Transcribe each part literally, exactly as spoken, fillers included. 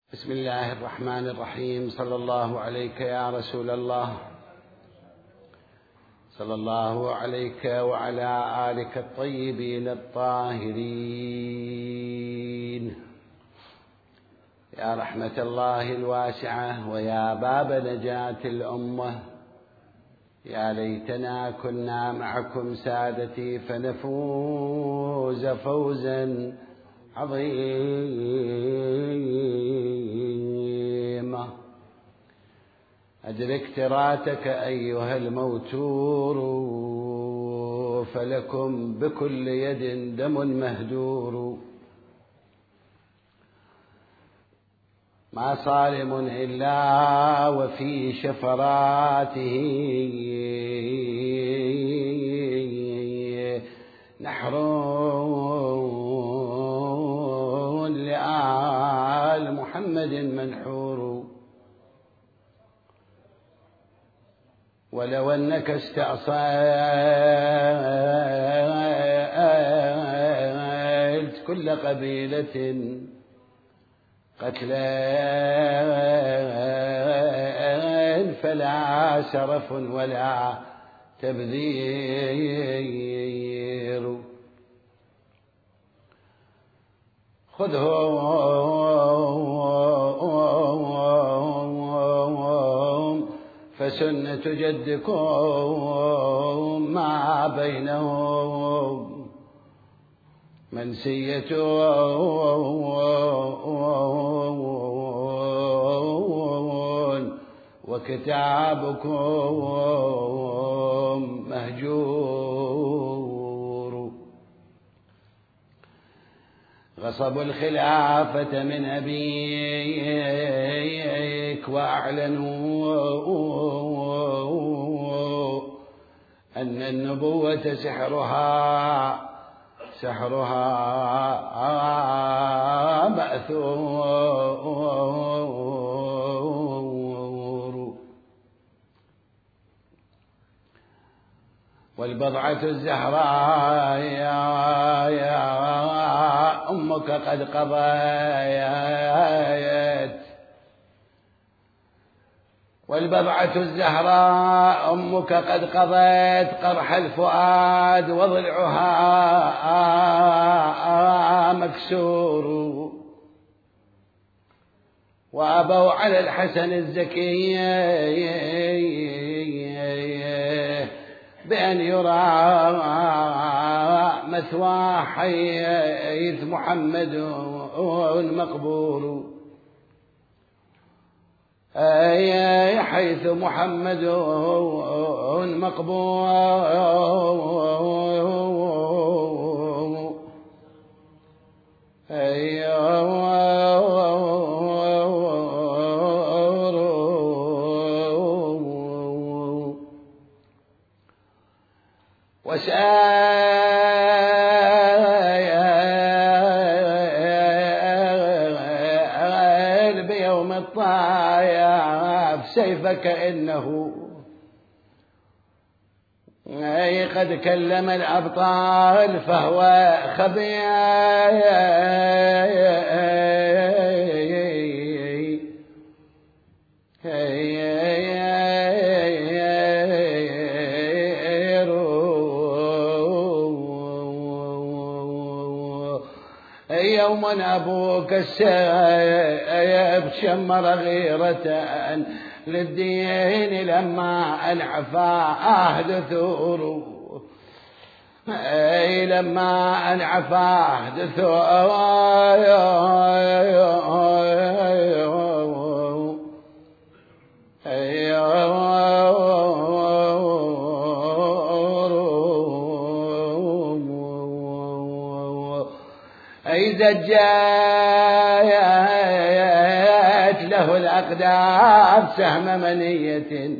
بسم الله الرحمن الرحيم. صلى الله عليك يا رسول الله، صلى الله عليك وعلى آلك الطيبين الطاهرين. يا رحمة الله الواسعة ويا باب نجاة الأمة، يا ليتنا كنا معكم سادتي فنفوز فوزا عظيما. أدرك تراتك أيها الموتور، فلكم بكل يد دم مهدور. ما صارم إلا وفي شفراته نحر لآل محمد منحور. ولو أنك استأصلت كل قبيلة قتلا فلا شرف ولا تبذير. خذهم فسنة جدكم ما بينهم منسية وكتابكم مهجور. غصبوا الخلافة من أبيك وأعلنوا أن النبوة سحرها سحرها مأثور. والبضعة الزهراء يا, يا أمك قد قضيت والبضعة الزهراء أمك قد قضيت قرح الفؤاد وضلعها مكسور. وأبوا على الحسن الزكي بأن يرى مثوى حيث محمد مقبور. أي حيث محمد مقبور. أي وسائل بيوم الطايف سيفك إنه أي قد كلم الأبطال فهو خبير. يوم أبوك السيف شمر غيرة للدين لما أنعفى أهد ثور. أي لما أنعفى أهد ثور. أي زجايت له الأقدار سهم منية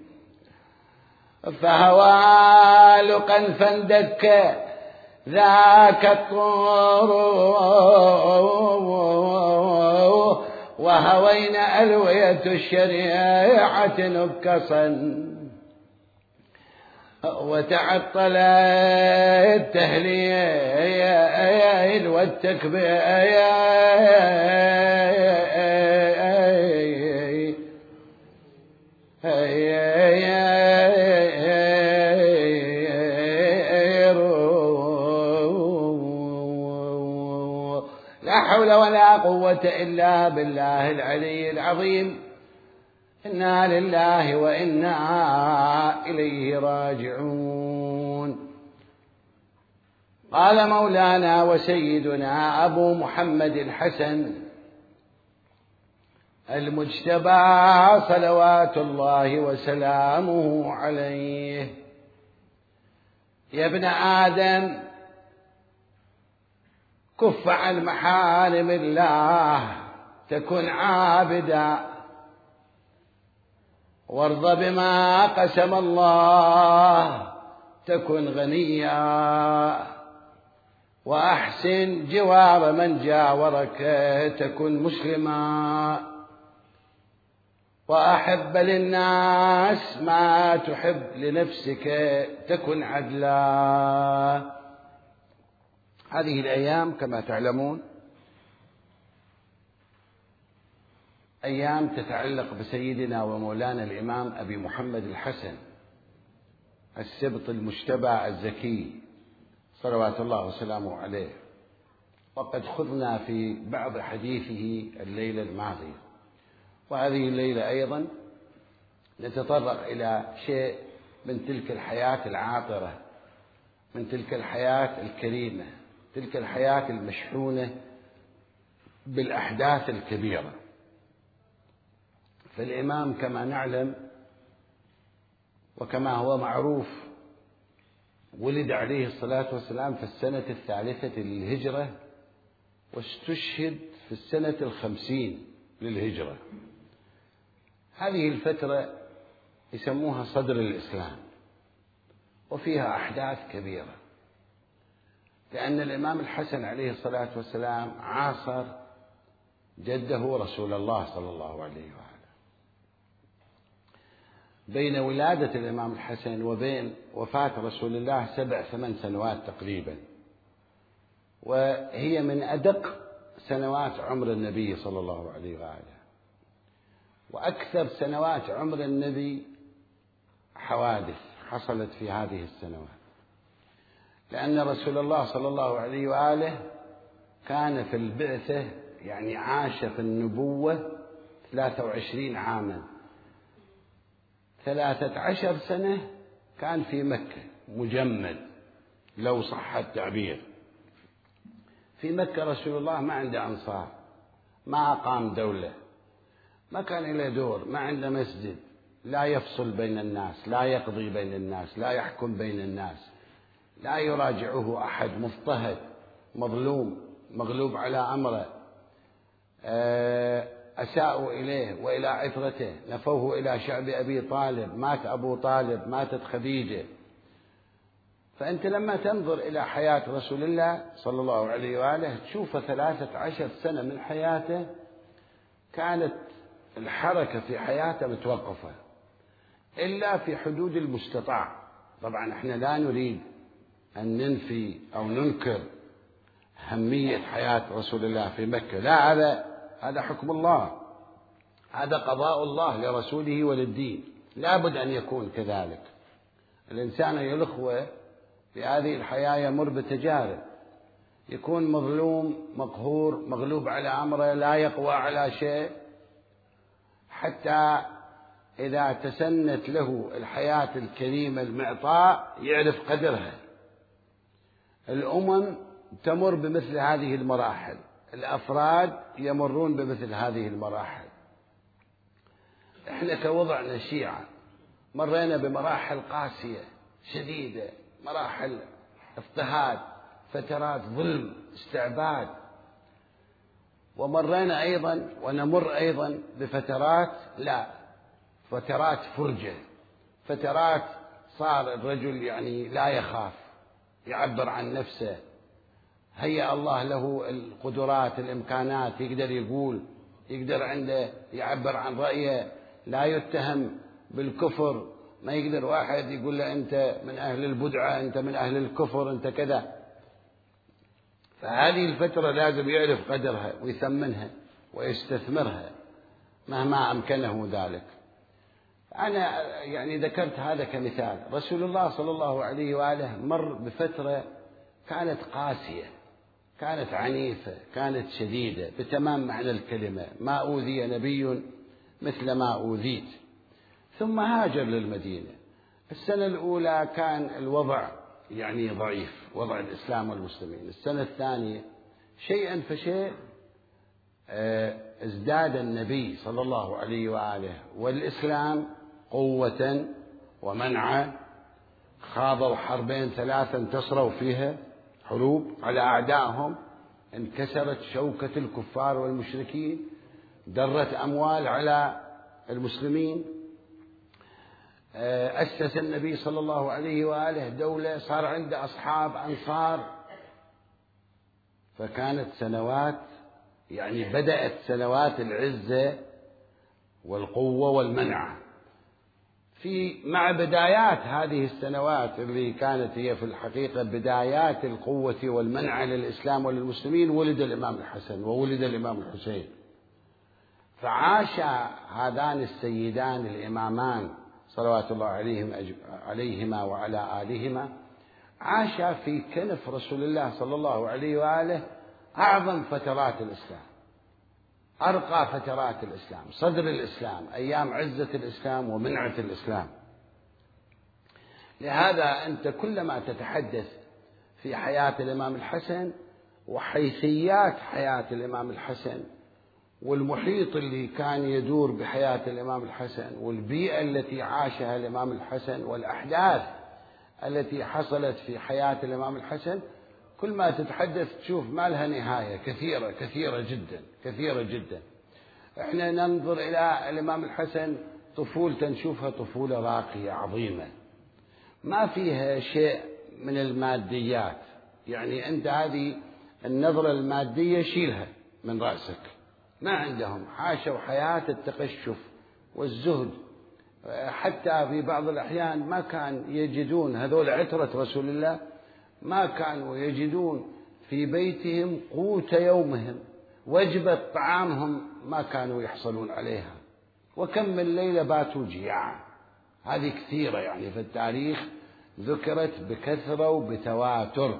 فهوى لقا فاندك ذاك الطور. وهوينا ألوية الشريعة نكصا وتعطل التهليل والتكبير قوة إلا بالله العلي العظيم. إنا لله وإنا إليه راجعون. قال مولانا وسيدنا أبو محمد الحسن المجتبى صلوات الله وسلامه عليه: يا ابن آدم، كف عن محارم الله تكن عابدا، وارض بما قسم الله تكن غنيا، وأحسن جوار من جاورك تكن مسلما، وأحب للناس ما تحب لنفسك تكن عدلا. هذه الأيام كما تعلمون أيام تتعلق بسيدنا ومولانا الإمام أبي محمد الحسن السبط المجتبى الزكي صلوات الله وسلامه عليه. وقد خضنا في بعض حديثه الليلة الماضية، وهذه الليلة أيضا نتطرق إلى شيء من تلك الحياة العاطرة، من تلك الحياة الكريمة، تلك الحياة المشحونة بالأحداث الكبيرة. فالإمام كما نعلم وكما هو معروف ولد عليه الصلاة والسلام في السنة الثالثة للهجرة، واستشهد في السنة الخمسين للهجرة. هذه الفترة يسموها صدر الإسلام، وفيها أحداث كبيرة، لأن الإمام الحسن عليه الصلاة والسلام عاصر جده رسول الله صلى الله عليه وآله. بين ولادة الإمام الحسن وبين وفاة رسول الله سبع ثمان سنوات تقريبا، وهي من أدق سنوات عمر النبي صلى الله عليه وآله. وأكثر سنوات عمر النبي حوادث حصلت في هذه السنوات، لأن رسول الله صلى الله عليه وآله كان في البعثة يعني عاش في النبوة ثلاثة وعشرين عاما، ثلاثة عشر سنة كان في مكة مجمد لو صح التعبير. في مكة رسول الله ما عنده أنصار، ما أقام دولة، ما كان له دور، ما عنده مسجد، لا يفصل بين الناس، لا يقضي بين الناس، لا يحكم بين الناس، لا يراجعه أحد، مضطهد مظلوم مغلوب على أمره، أساءوا إليه وإلى عترته، نفوه إلى شعب أبي طالب، مات أبو طالب، ماتت خديجة. فأنت لما تنظر إلى حياة رسول الله صلى الله عليه وآله تشوف ثلاثة عشر سنة من حياته كانت الحركة في حياته متوقفة إلا في حدود المستطاع. طبعا احنا لا نريد أن ننفي أو ننكر أهمية حياة رسول الله في مكة، لا، هذا هذا حكم الله، هذا قضاء الله لرسوله وللدين، لا بد أن يكون كذلك. الإنسان يا الأخوة في هذه الحياة يمر بتجارب، يكون مظلوم مقهور مغلوب على أمره، لا يقوى على شيء، حتى إذا تسنت له الحياة الكريمة المعطاء يعرف قدرها. الأمم تمر بمثل هذه المراحل، الأفراد يمرون بمثل هذه المراحل. احنا كوضعنا الشيعة مرينا بمراحل قاسية شديدة، مراحل اضطهاد، فترات ظلم، استعباد، ومرينا أيضا ونمر أيضا بفترات لا فترات فرجة، فترات صار الرجل يعني لا يخاف، يعبر عن نفسه، هيأ الله له القدرات الإمكانات، يقدر يقول، يقدر عنده يعبر عن رأيه، لا يتهم بالكفر، ما يقدر واحد يقول له أنت من أهل البدعة، أنت من أهل الكفر، أنت كذا. فهذه الفترة لازم يعرف قدرها ويثمنها ويستثمرها مهما أمكنه ذلك. أنا يعني ذكرت هذا كمثال. رسول الله صلى الله عليه وآله مر بفترة كانت قاسية، كانت عنيفة، كانت شديدة بتمام معنى الكلمة، ما أوذي نبي مثل ما أوذيت. ثم هاجر للمدينة. السنة الأولى كان الوضع يعني ضعيف، وضع الإسلام والمسلمين. السنة الثانية شيئا فشيء ازداد النبي صلى الله عليه وآله والإسلام قوة ومنعا. خاضوا حربين ثلاثة انتصروا فيها حروب على أعدائهم، انكسرت شوكة الكفار والمشركين، درت أموال على المسلمين. أسس النبي صلى الله عليه وآله دولة، صار عنده أصحاب أنصار. فكانت سنوات يعني بدأت سنوات العزة والقوة والمنعة. في مع بدايات هذه السنوات اللي كانت هي في الحقيقة بدايات القوة والمنعة للإسلام وللمسلمين، ولد الإمام الحسن وولد الإمام الحسين. فعاش هذان السيدان الإمامان صلوات الله عليهم عليهما وعلى آلهما، عاشا في كنف رسول الله صلى الله عليه وآله أعظم فترات الإسلام، أرقى فترات الإسلام، صدر الإسلام، أيام عزة الإسلام ومنعة الإسلام. لهذا أنت كلما تتحدث في حياة الإمام الحسن وحيثيات حياة الإمام الحسن والمحيط اللي كان يدور بحياة الإمام الحسن والبيئة التي عاشها الإمام الحسن والأحداث التي حصلت في حياة الإمام الحسن، كل ما تتحدث تشوف ما لها نهاية، كثيرة كثيرة جدا كثيرة جدا. احنا ننظر إلى الإمام الحسن طفولة نشوفها طفولة راقية عظيمة، ما فيها شيء من الماديات. يعني أنت هذه النظرة المادية شيلها من رأسك، ما عندهم، حاشوا حياة التقشف والزهد. حتى في بعض الأحيان ما كان يجدون هذول عترة رسول الله، ما كانوا يجدون في بيتهم قوت يومهم، وجبة طعامهم ما كانوا يحصلون عليها، وكم من ليلة باتوا جياعا. هذه كثيرة يعني في التاريخ ذكرت بكثرة وبتواتر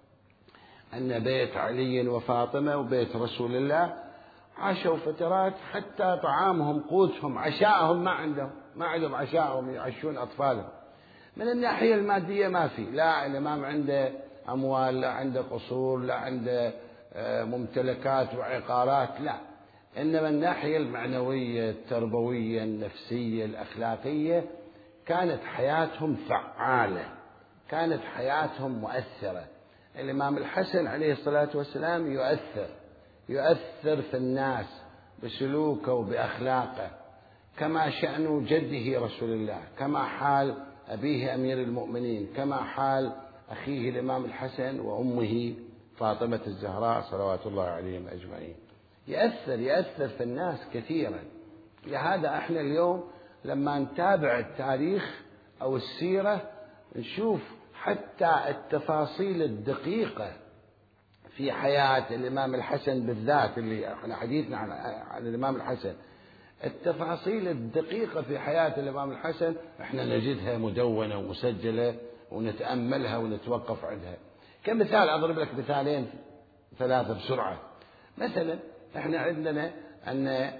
أن بيت علي وفاطمة وبيت رسول الله عاشوا فترات حتى طعامهم قوتهم عشاءهم ما عندهم ما عندهم عشاءهم يعشون أطفالهم. من الناحية المادية ما في، لا الإمام عنده أموال، لا عنده قصور، لا عنده ممتلكات وعقارات، لا، إنما الناحية المعنوية التربوية النفسية الأخلاقية كانت حياتهم فعالة، كانت حياتهم مؤثرة. الإمام الحسن عليه الصلاة والسلام يؤثر يؤثر في الناس بسلوكه وبأخلاقه، كما شأن جده رسول الله، كما حال أبيه أمير المؤمنين، كما حال أخيه الإمام الحسن وأمه فاطمة الزهراء صلوات الله عليهم أجمعين. يأثر يأثر في الناس كثيرا. لهذا احنا اليوم لما نتابع التاريخ أو السيرة نشوف حتى التفاصيل الدقيقة في حياة الإمام الحسن بالذات، اللي احنا حديثنا عن, عن الإمام الحسن، التفاصيل الدقيقة في حياة الإمام الحسن احنا نجدها مدونة ومسجلة ونتأملها ونتوقف عندها. كمثال أضرب لك مثالين ثلاثة بسرعة. مثلا احنا عندنا أن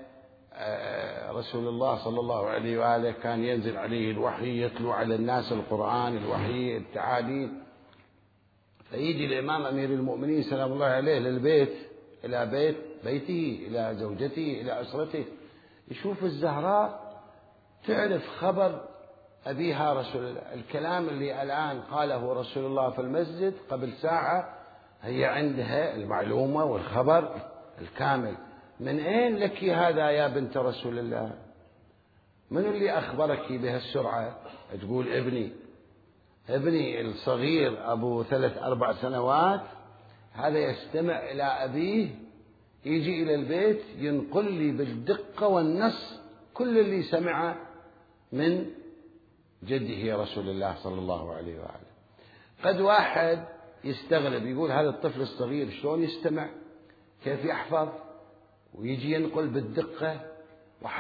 رسول الله صلى الله عليه وآله كان ينزل عليه الوحي، يتلو على الناس القرآن، الوحي التعاليم، فيجي الإمام أمير المؤمنين سلام الله عليه للبيت، إلى بيت بيته، إلى زوجته، إلى أسرته، يشوف الزهراء تعرف خبر أبيها رسول الله. الكلام اللي الآن قاله رسول الله في المسجد قبل ساعة هي عندها المعلومة والخبر الكامل. من أين لك هذا يا بنت رسول الله؟ من اللي أخبرك بهالسرعة؟ تقول ابني ابني الصغير أبو ثلاث أربع سنوات، هذا يستمع إلى أبيه، يجي إلى البيت ينقل لي بالدقة والنص كل اللي سمعه من جده رسول الله صلى الله عليه وآله. قد واحد يستغرب يقول هذا الطفل الصغير شلون يستمع، كيف يحفظ ويجي ينقل بالدقة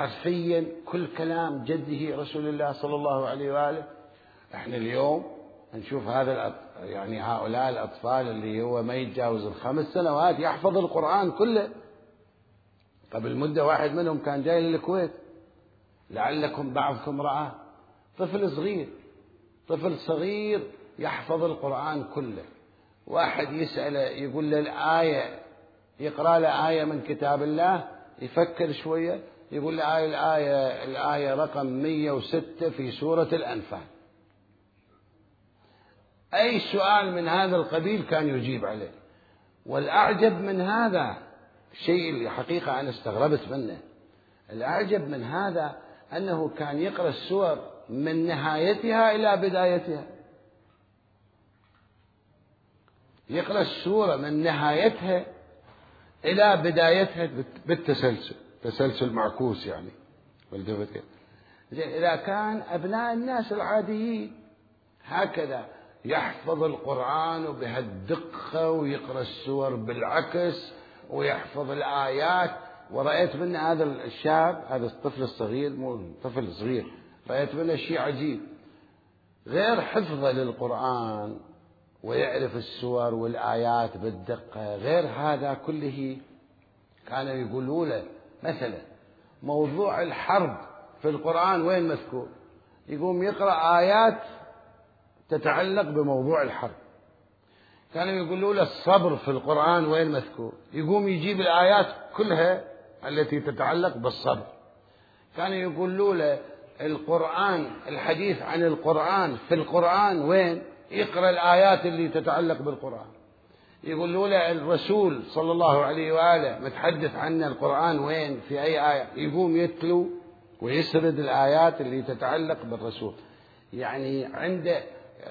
وحرفيا كل كلام جده رسول الله صلى الله عليه وآله. احنا اليوم نشوف هذا يعني هؤلاء الأطفال اللي هو ما يتجاوز الخمس سنوات يحفظ القرآن كله. قبل مدة واحد منهم كان جاي للكويت، لعلكم بعضكم رآه، طفل صغير، طفل صغير يحفظ القرآن كله. واحد يسأله يقول له الآية، يقرأ له آية من كتاب الله، يفكر شوية يقول له آية الآية الآية رقم مئة وستة في سورة الأنفال. أي سؤال من هذا القبيل كان يجيب عليه. والأعجب من هذا الشيء اللي حقيقة أنا استغربت منه، الأعجب من هذا أنه كان يقرأ السور من نهايتها إلى بدايتها، يقرأ السورة من نهايتها إلى بدايتها بالتسلسل، تسلسل معكوس يعني. إذا كان أبناء الناس العاديين هكذا يحفظ القرآن بهالدقة ويقرأ السور بالعكس ويحفظ الآيات، ورأيت من هذا الشاب، هذا الطفل الصغير، مو طفل صغير، رأيت منه شيء عجيب، غير حفظه للقرآن ويعرف السور والآيات بالدقة، غير هذا كله كانوا يقولوا له مثلا موضوع الحرب في القرآن وين مذكور، يقوم يقرأ آيات تتعلق بموضوع الحرب. كانوا يقولوا له الصبر في القرآن وين مذكور، يقوم يجيب الآيات كلها التي تتعلق بالصبر. كانوا يقولوا له القرآن، الحديث عن القرآن في القرآن وين، يقرأ الآيات اللي تتعلق بالقرآن. يقولوا له الرسول صلى الله عليه وآله متحدث عن القرآن وين، في أي آية، يقوم يتلو ويسرد الآيات اللي تتعلق بالرسول. يعني عنده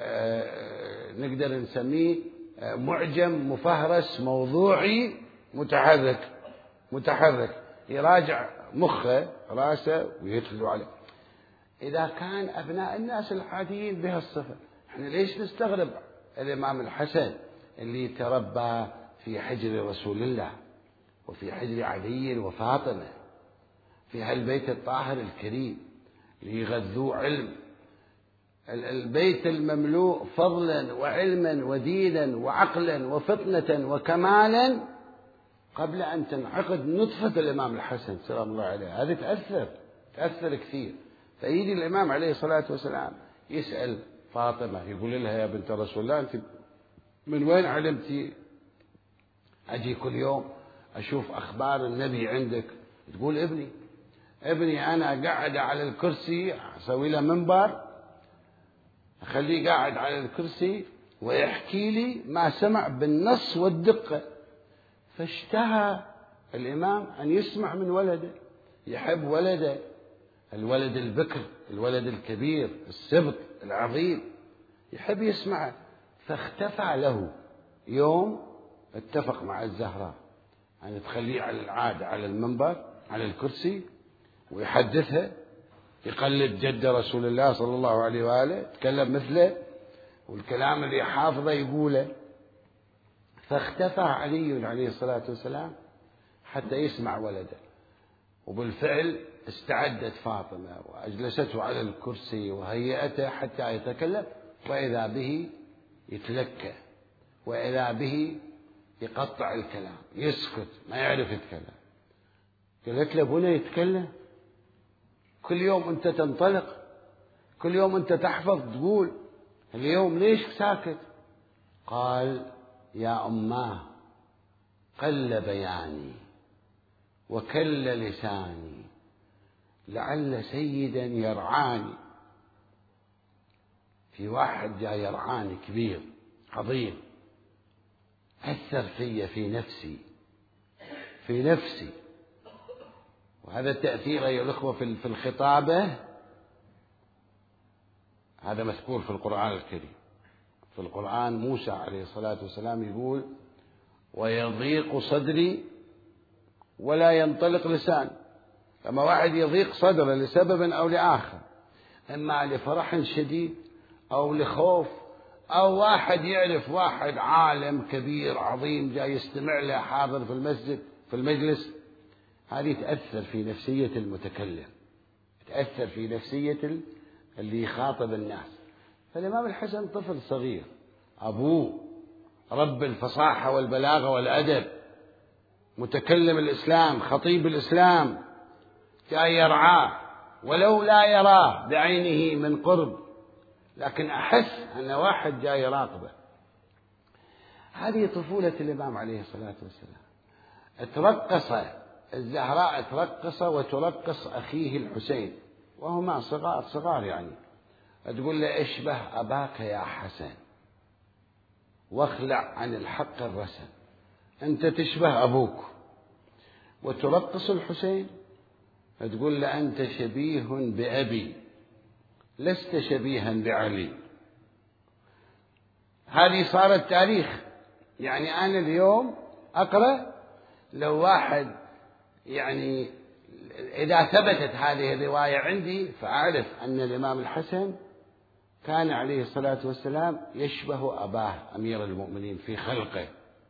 آه نقدر نسميه آه معجم مفهرس موضوعي متحرك متحرك يراجع مخه راسه ويتلو عليه. إذا كان أبناء الناس العاديين بهالصفة، احنا ليش نستغرب الإمام الحسن اللي تربى في حجر رسول الله وفي حجر علي وفاطمة في هالبيت الطاهر الكريم ليغذوه علم، البيت المملوء فضلا وعلما ودينا وعقلا وفطنة وكمالا قبل أن تنعقد نطفة الإمام الحسن سلام الله عليه. هذه تأثر تأثر كثير. فيجي الإمام عليه الصلاة والسلام يسأل فاطمة، يقول لها يا بنت رسول الله أنت من وين علمتي؟ أجي كل يوم أشوف أخبار النبي عندك. تقول ابني ابني أنا قاعد على الكرسي، أسوي له منبر أخليه قاعد على الكرسي ويحكي لي ما سمع بالنص والدقة. فاشتهى الإمام أن يسمع من ولده، يحب ولده، الولد البكر، الولد الكبير السبط العظيم، يحب يسمعه. فاختفى له يوم، اتفق مع الزهراء أن تخليه على العادة على المنبر على الكرسي ويحدثها، يقلد جد رسول الله صلى الله عليه وآله، يتكلم مثله والكلام اللي حافظه يقوله. فاختفى علي عليه الصلاة والسلام حتى يسمع ولده. وبالفعل استعدت فاطمة وأجلسته على الكرسي وهيئته حتى يتكلم، وإذا به يتلكى، وإذا به يقطع الكلام، يسكت ما يعرف يتكلم. قالت له بني يتكلم، كل يوم أنت تنطلق، كل يوم أنت تحفظ تقول، اليوم ليش ساكت؟ قال يا أماه قل بياني وكل لساني لعل سيدا يرعاني. في واحد جاي يرعاني كبير عظيم، أثر في في نفسي في نفسي وهذا التأثير أيها الأخوة في الخطابة هذا مذكور في القرآن الكريم. في القرآن موسى عليه الصلاة والسلام يقول ويضيق صدري ولا ينطلق لسان. لما واحد يضيق صدره لسبب أو لآخر، إما لفرح شديد أو لخوف، أو واحد يعرف واحد عالم كبير عظيم جاي يستمع له حاضر في المسجد في المجلس، هذه تأثر في نفسية المتكلم، تأثر في نفسية اللي يخاطب الناس. فالإمام الحسن طفل صغير، أبوه رب الفصاحة والبلاغة والأدب، متكلم الإسلام، خطيب الإسلام، جاي يرعاه ولو لا يراه بعينه من قرب، لكن أحس أن واحد جاي يراقبه. هذه طفولة الإمام عليه الصلاة والسلام. ترقص الزهراء، ترقص وترقص أخيه الحسين وهما صغار صغار يعني، تقول له اشبه أباك يا حسن واخلع عن الحق الرسن، أنت تشبه أبوك. وترقص الحسين تقول له أنت شبيه بأبي لست شبيها بعلي. هذه صارت تاريخ. يعني أنا اليوم أقرأ لو واحد يعني إذا ثبتت هذه الرواية عندي فأعرف أن الإمام الحسن كان عليه الصلاة والسلام يشبه أباه أمير المؤمنين في خلقه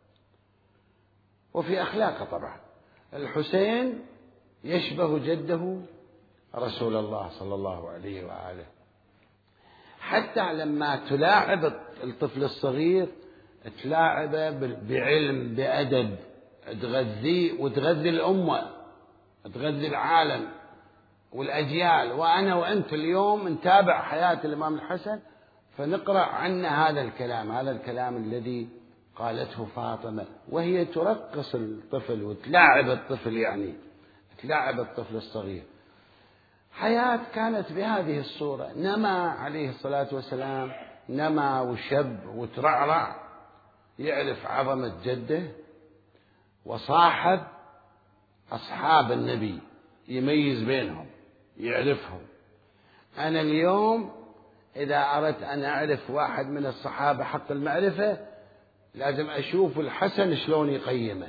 وفي أخلاقه. طبعا الحسين يشبه جده رسول الله صلى الله عليه وآله. حتى لما تلاعب الطفل الصغير تلاعبه بعلم بأدب، تغذيه وتغذي الأمة، تغذي العالم والأجيال. وأنا وأنت اليوم نتابع حياة الإمام الحسن فنقرأ عنه هذا الكلام، هذا الكلام الذي قالته فاطمة وهي ترقص الطفل وتلاعب الطفل، يعني تلاعب الطفل الصغير. حياة كانت بهذه الصورة. نما عليه الصلاة والسلام، نما وشب وترعرع، يعرف عظمة جده، وصاحب أصحاب النبي يميز بينهم يعرفهم. أنا اليوم إذا أردت أن أعرف واحد من الصحابة حق المعرفة لازم أشوف الحسن شلون يقيمه،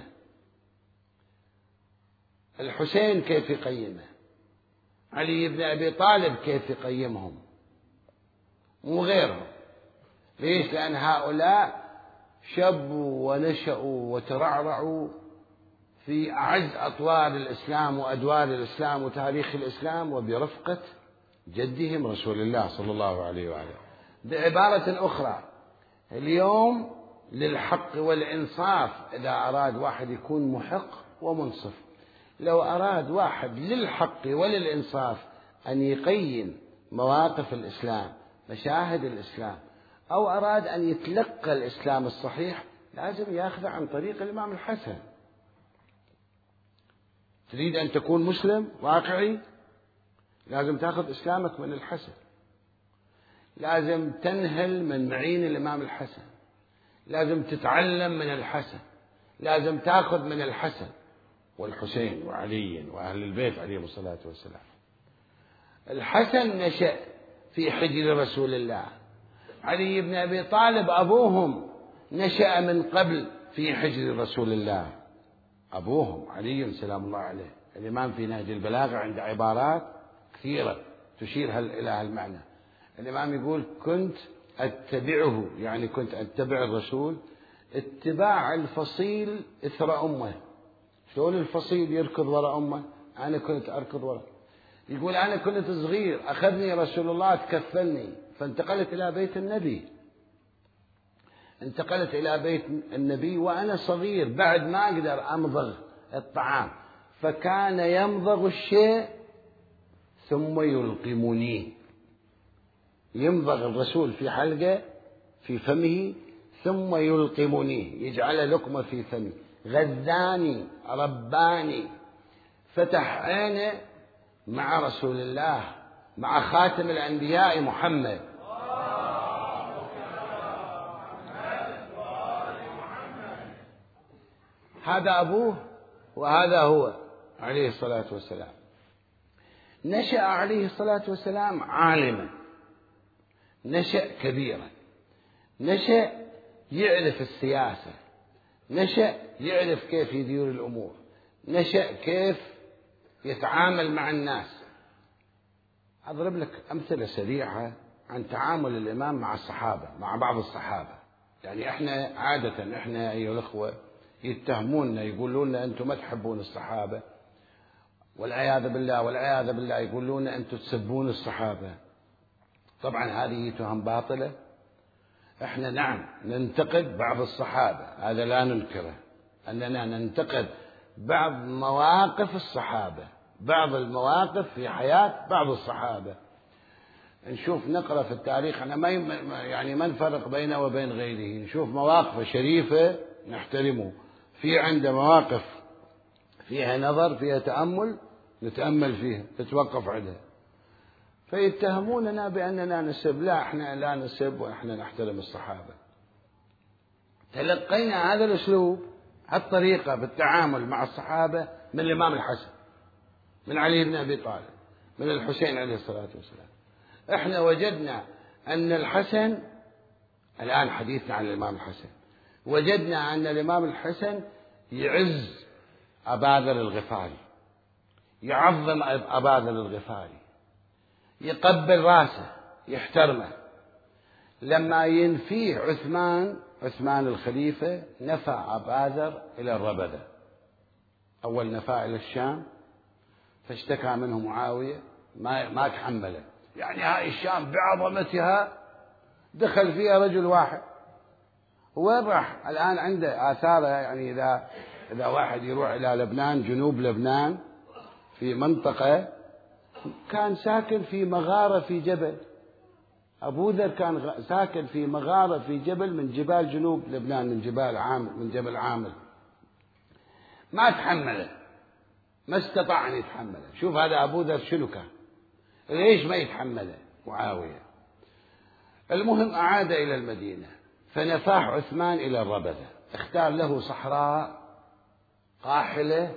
الحسين كيف يقيمه، علي بن أبي طالب كيف يقيمهم، مو غيرهم. ليش؟ لأن هؤلاء شبوا ونشأوا وترعرعوا في أعز أطوار الإسلام وأدوار الإسلام وتاريخ الإسلام وبرفقة جدهم رسول الله صلى الله عليه وآله. بعبارة أخرى، اليوم للحق والإنصاف إذا أراد واحد يكون محق ومنصف. لو أراد واحد للحق وللإنصاف أن يقيم مواقف الإسلام، مشاهد الإسلام، أو أراد أن يتلقى الإسلام الصحيح لازم يأخذ عن طريق الإمام الحسن. تريد أن تكون مسلم واقعي لازم تأخذ إسلامك من الحسن، لازم تنهل من معين الإمام الحسن، لازم تتعلم من الحسن، لازم تأخذ من الحسن والحسين وعلي وأهل البيت عليهم الصلاة والسلام. الحسن نشأ في حجر رسول الله، علي بن أبي طالب أبوهم نشأ من قبل في حجر رسول الله، أبوهم علي سلام الله عليه. الإمام في نهج البلاغة عند عبارات كثيرة تشير إلى هالمعنى. الإمام يقول كنت أتبعه، يعني كنت أتبع الرسول اتباع الفصيل إثر أمه. شلون الفصيل يركض وراء أمه؟ أنا كنت أركض وراء. يقول أنا كنت صغير أخذني رسول الله تكفلني فانتقلت إلى بيت النبي، انتقلت إلى بيت النبي وأنا صغير بعد ما أقدر أمضغ الطعام، فكان يمضغ الشيء ثم يلقمني. يمضغ الرسول في حلقة في فمه ثم يلقمني، يجعل لقمة في فمي، غذاني رباني، فتح عينه مع رسول الله، مع خاتم الأنبياء محمد. هذا أبوه وهذا هو عليه الصلاة والسلام. نشأ عليه الصلاة والسلام عالما، نشأ كبيرا، نشأ يعرف السياسة، نشأ يعرف كيف يدير الأمور، نشأ كيف يتعامل مع الناس. أضرب لك أمثلة سريعة عن تعامل الإمام مع الصحابة، مع بعض الصحابة. يعني إحنا عادة إحنا أيها الأخوة يتهموننا، يقولون لنا أنتم ما تحبون الصحابة، والعياذ بالله والعياذ بالله، يقولون أنتم تسبون الصحابة. طبعا هذه تهم باطلة. احنا نعم ننتقد بعض الصحابة، هذا لا ننكره، أننا ننتقد بعض مواقف الصحابة، بعض المواقف في حياة بعض الصحابة. نشوف نقرأ في التاريخ، احنا ما يعني ما نفرق بينه وبين غيره، نشوف مواقف شريفة نحترمه، في عنده مواقف فيها نظر فيها تأمل نتأمل فيها نتوقف عليها. فيتهموننا بأننا نسب، لا احنا لا نسب واحنا نحترم الصحابة. تلقينا هذا الأسلوب، هالطريقة بالتعامل مع الصحابة من الإمام الحسن، من علي بن أبي طالب، من الحسين عليه الصلاة والسلام. احنا وجدنا أن الحسن، الآن حديثنا عن الإمام الحسن، وجدنا أن الإمام الحسن يعز أبا ذر الغفاري، يعظم أبا ذر الغفاري، يقبل راسه، يحترمه. لما ينفيه عثمان عثمان الخليفة نفى أبا ذر إلى الربذة، أول نفاه إلى الشام، فاشتكى منه معاوية ما ما تحمله، يعني هاي الشام بعظمتها دخل فيها رجل واحد، وين راح؟ الآن عنده آثاره، يعني إذا إذا واحد يروح إلى لبنان، جنوب لبنان في منطقة كان ساكن في مغارة في جبل، أبو ذر كان ساكن في مغارة في جبل من جبال جنوب لبنان، من جبال عامر، من جبل عامر، ما تحمله، ما استطاع أن يتحمله. شوف هذا أبو ذر شنو كان، ليش ما يتحمله معاوية؟ المهم أعاد إلى المدينة، فنفاه عثمان إلى الربذة، اختار له صحراء قاحلة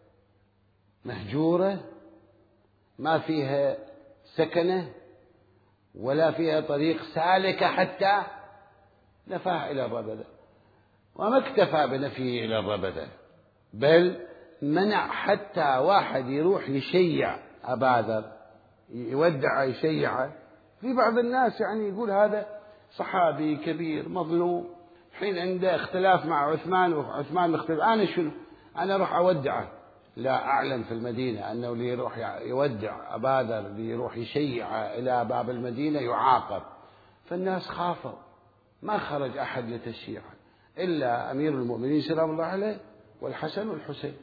مهجورة ما فيها سكنة ولا فيها طريق سالكة، حتى نفاه إلى الربذة. وما اكتفى بنفيه إلى الربذة، بل منع حتى واحد يروح يشيع أبا ذر، يودع يشيعه. في بعض الناس يعني يقول هذا صحابي كبير مظلوم، حين عنده اختلاف مع عثمان وعثمان مختلف، أنا شنو؟ أنا أروح أودعه. لا، أعلن في المدينة أنه اللي يروح يودع أبا ذر، اللي يروح يشيع إلى باب المدينة يعاقب. فالناس خافوا، ما خرج أحد لتشييعه إلا أمير المؤمنين سلام الله عليه والحسن والحسين.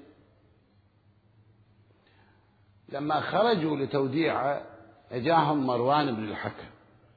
لما خرجوا لتوديعه أجاهم مروان بن الحكم،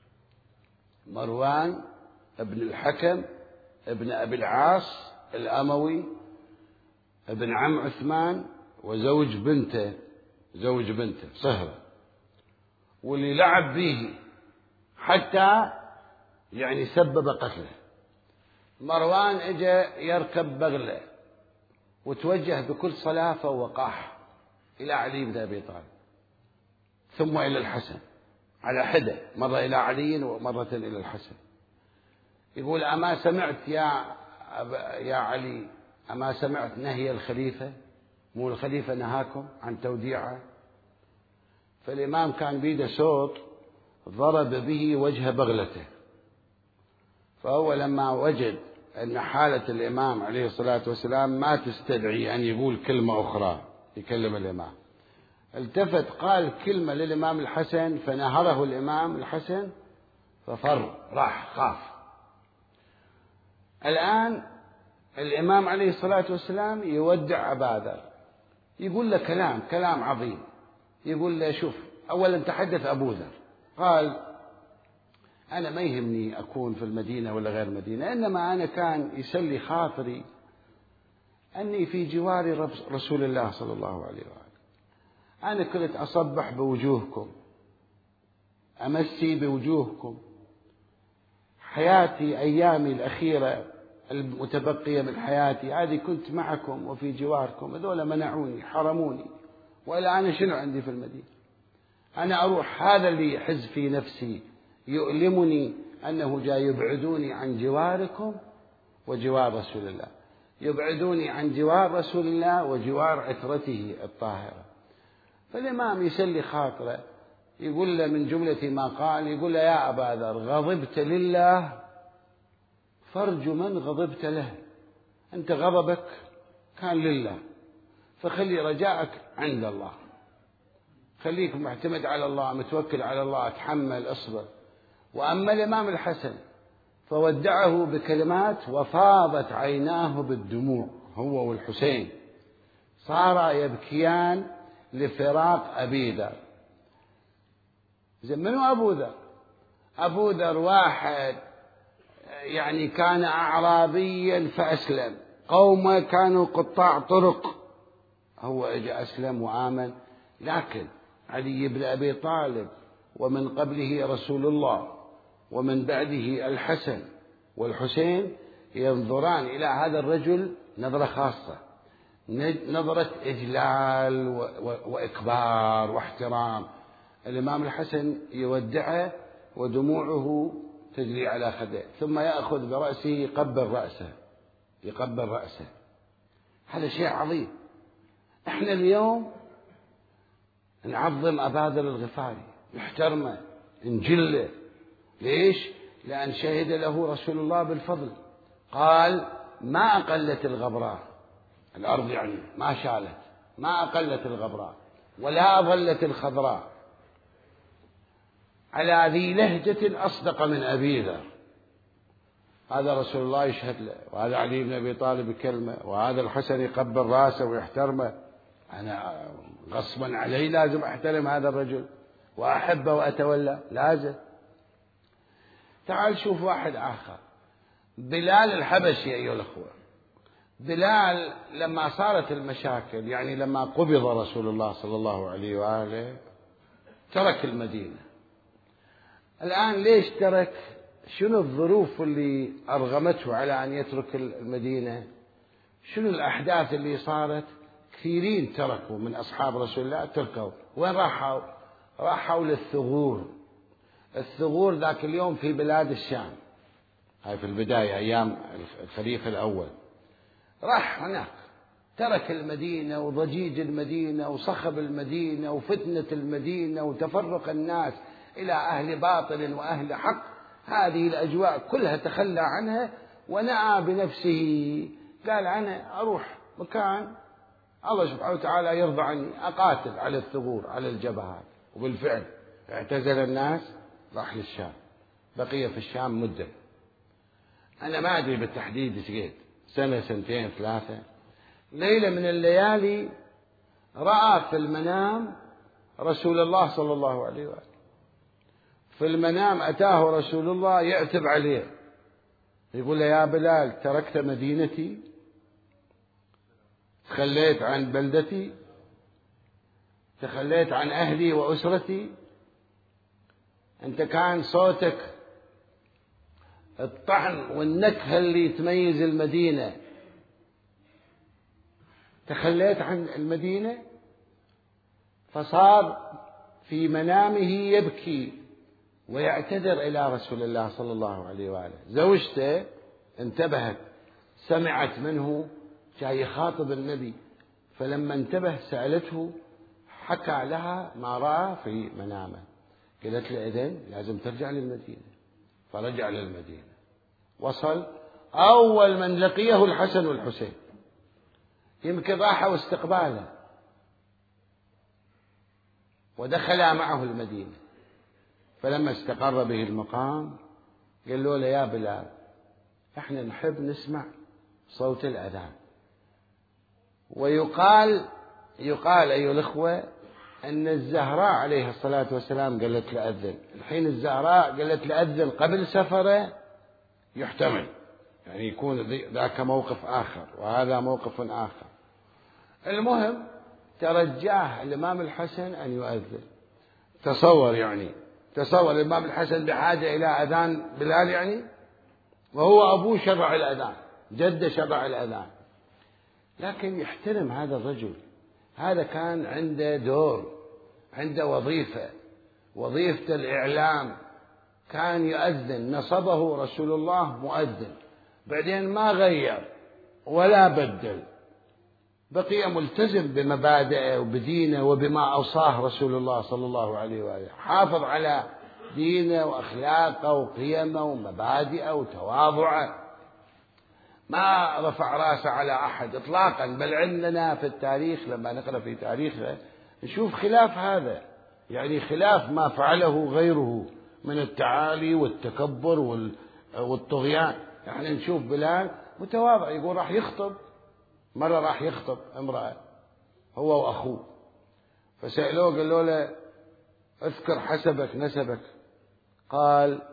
مروان بن الحكم ابن أبي العاص الأموي، ابن عم عثمان وزوج بنته، زوج بنته صهرة، واللي لعب به حتى يعني سبب قتله. مروان اجى يركب بغله وتوجه بكل صلافة ووقاحة إلى علي بن أبي طالب، ثم إلى الحسن على حدة، مرة إلى علي ومرة إلى الحسن. يقول: أما سمعت يا يا علي، أما سمعت نهي الخليفة؟ مو الخليفة نهاكم عن توديعه؟ فالإمام كان بيده صوت ضرب به وجه بغلته. فهو لما وجد أن حالة الإمام عليه الصلاة والسلام ما تستدعي أن يقول كلمة أخرى يكلم الإمام، التفت قال كلمة للإمام الحسن، فنهره الإمام الحسن ففر، راح خاف. الآن الإمام عليه الصلاة والسلام يودع أبا ذر، يقول له كلام كلام عظيم، يقول له: شوف، أولا تحدث أبو ذر، قال: أنا ما يهمني أكون في المدينة ولا غير المدينة، إنما أنا كان يسلي خاطري أني في جوار رسول الله صلى الله عليه وآله. أنا كنت أصبح بوجوهكم، أمسي بوجوهكم، حياتي أيامي الأخيرة المتبقية من حياتي هذه كنت معكم وفي جواركم، هذول منعوني حرموني، وإلا أنا شنو عندي في المدينة؟ أنا أروح، هذا اللي يحز في نفسي يؤلمني أنه جاي يبعدوني عن جواركم وجوار رسول الله، يبعدوني عن جوار رسول الله وجوار عترته الطاهرة. فالإمام يسلي خاطره، يقول له من جملة ما قال، يقول له: يا أبا ذر، غضبت لله فارجو من غضبت له، أنت غضبك كان لله، فخلي رجاءك عند الله، خليك معتمد على الله، متوكل على الله، اتحمل، اصبر. وأما الإمام الحسن فودعه بكلمات وفاضت عيناه بالدموع هو والحسين، صارا يبكيان لفراق أبي ذر. منو أبو ذر؟ أبو ذر واحد يعني كان أعرابيا فأسلم، قومه كانوا قطاع طرق، هو اجى أسلم وآمن. لكن علي بن أبي طالب ومن قبله رسول الله ومن بعده الحسن والحسين ينظران إلى هذا الرجل نظرة خاصة، نظرة إجلال وإكبار واحترام. الإمام الحسن يودعه ودموعه تجري على خده، ثم يأخذ برأسه يقبل رأسه يقبل رأسه. هذا شيء عظيم. احنا اليوم نعظم أبا ذر الغفاري، نحترمه، نجله. ليش؟ لأن شهد له رسول الله بالفضل، قال ما أقلت الغبراء، الأرض يعني ما شالت، ما أقلت الغبراء ولا أظلت الخضراء على ذي لهجة أصدق من أبي ذر. هذا رسول الله يشهد له، وهذا علي بن أبي طالب يكلمه، وهذا الحسن يقبل راسه ويحترمه. أنا غصبا علي لازم أحترم هذا الرجل وأحبه وأتولى، لازم. تعال شوف واحد آخر، بلال الحبشي أيها الأخوة. بلال لما صارت المشاكل، يعني لما قبض رسول الله صلى الله عليه وآله، ترك المدينة. الآن ليش ترك؟ شنو الظروف اللي أرغمته على أن يترك المدينة؟ شنو الأحداث اللي صارت؟ كثيرين تركوا من أصحاب رسول الله، تركوا. وين راحوا؟ راحوا للثغور. الثغور ذاك اليوم في بلاد الشام، هاي في البداية أيام الخليفة الأول. راح هناك، ترك المدينة وضجيج المدينة وصخب المدينة وفتنة المدينة وتفرق الناس إلى أهل باطل وأهل حق. هذه الأجواء كلها تخلى عنها ونأى بنفسه، قال أنا أروح مكان الله سبحانه وتعالى يرضى عني، أقاتل على الثغور على الجبهات. وبالفعل اعتزل الناس، راح للشام، بقي في الشام مدة، أنا ما أدري بالتحديد ايش، سنة سنتين ثلاثة. ليلة من الليالي رأى في المنام رسول الله صلى الله عليه وآله. في المنام أتاه رسول الله يعتب عليه، يقول له يا بلال تركت مدينتي، تخليت عن بلدتي، تخليت عن أهلي وأسرتي. أنت كان صوتك الطعن والنكهة اللي تميز المدينة، تخليت عن المدينة. فصار في منامه يبكي ويعتذر إلى رسول الله صلى الله عليه وآله. زوجته انتبهت، سمعت منه جاي يخاطب النبي، فلما انتبه سألته، حكى لها ما رأى في منامه. قالت له إذن لازم ترجع للمدينة. فرجع للمدينة، وصل، أول من لقيه الحسن والحسين، يمكن راحوا استقباله ودخلا معه المدينة. فلما استقر به المقام قال له يا بلال احنا نحب نسمع صوت الأذان. ويقال يقال أيها الأخوة أن الزهراء عليه الصلاة والسلام قالت لأذن. الحين الزهراء قالت لأذن قبل سفره، يحتمل يعني يكون ذاك موقف آخر وهذا موقف آخر. المهم ترجاه الإمام الحسن أن يؤذن. تصور يعني تصور الإمام الحسن بحاجة إلى أذان بلال يعني، وهو أبوه شرع الأذان، جده شرع الأذان. لكن يحترم هذا الرجل، هذا كان عنده دور، عنده وظيفة، وظيفة الإعلام، كان يؤذن، نصبه رسول الله مؤذن، بعدين ما غير ولا بدل، بقي ملتزم بمبادئه وبدينه وبما أوصاه رسول الله صلى الله عليه وآله، حافظ على دينه وأخلاقه وقيمه ومبادئه وتواضعه، ما رفع راسه على أحد إطلاقا. بل عندنا في التاريخ لما نقرأ في تاريخه نشوف خلاف هذا، يعني خلاف ما فعله غيره من التعالي والتكبر والطغيان. يعني نشوف بلال متواضع، يقول راح يخطب، مرة راح يخطب امرأة هو وأخوه، فسألوه قالوا له اذكر حسبك نسبك، قال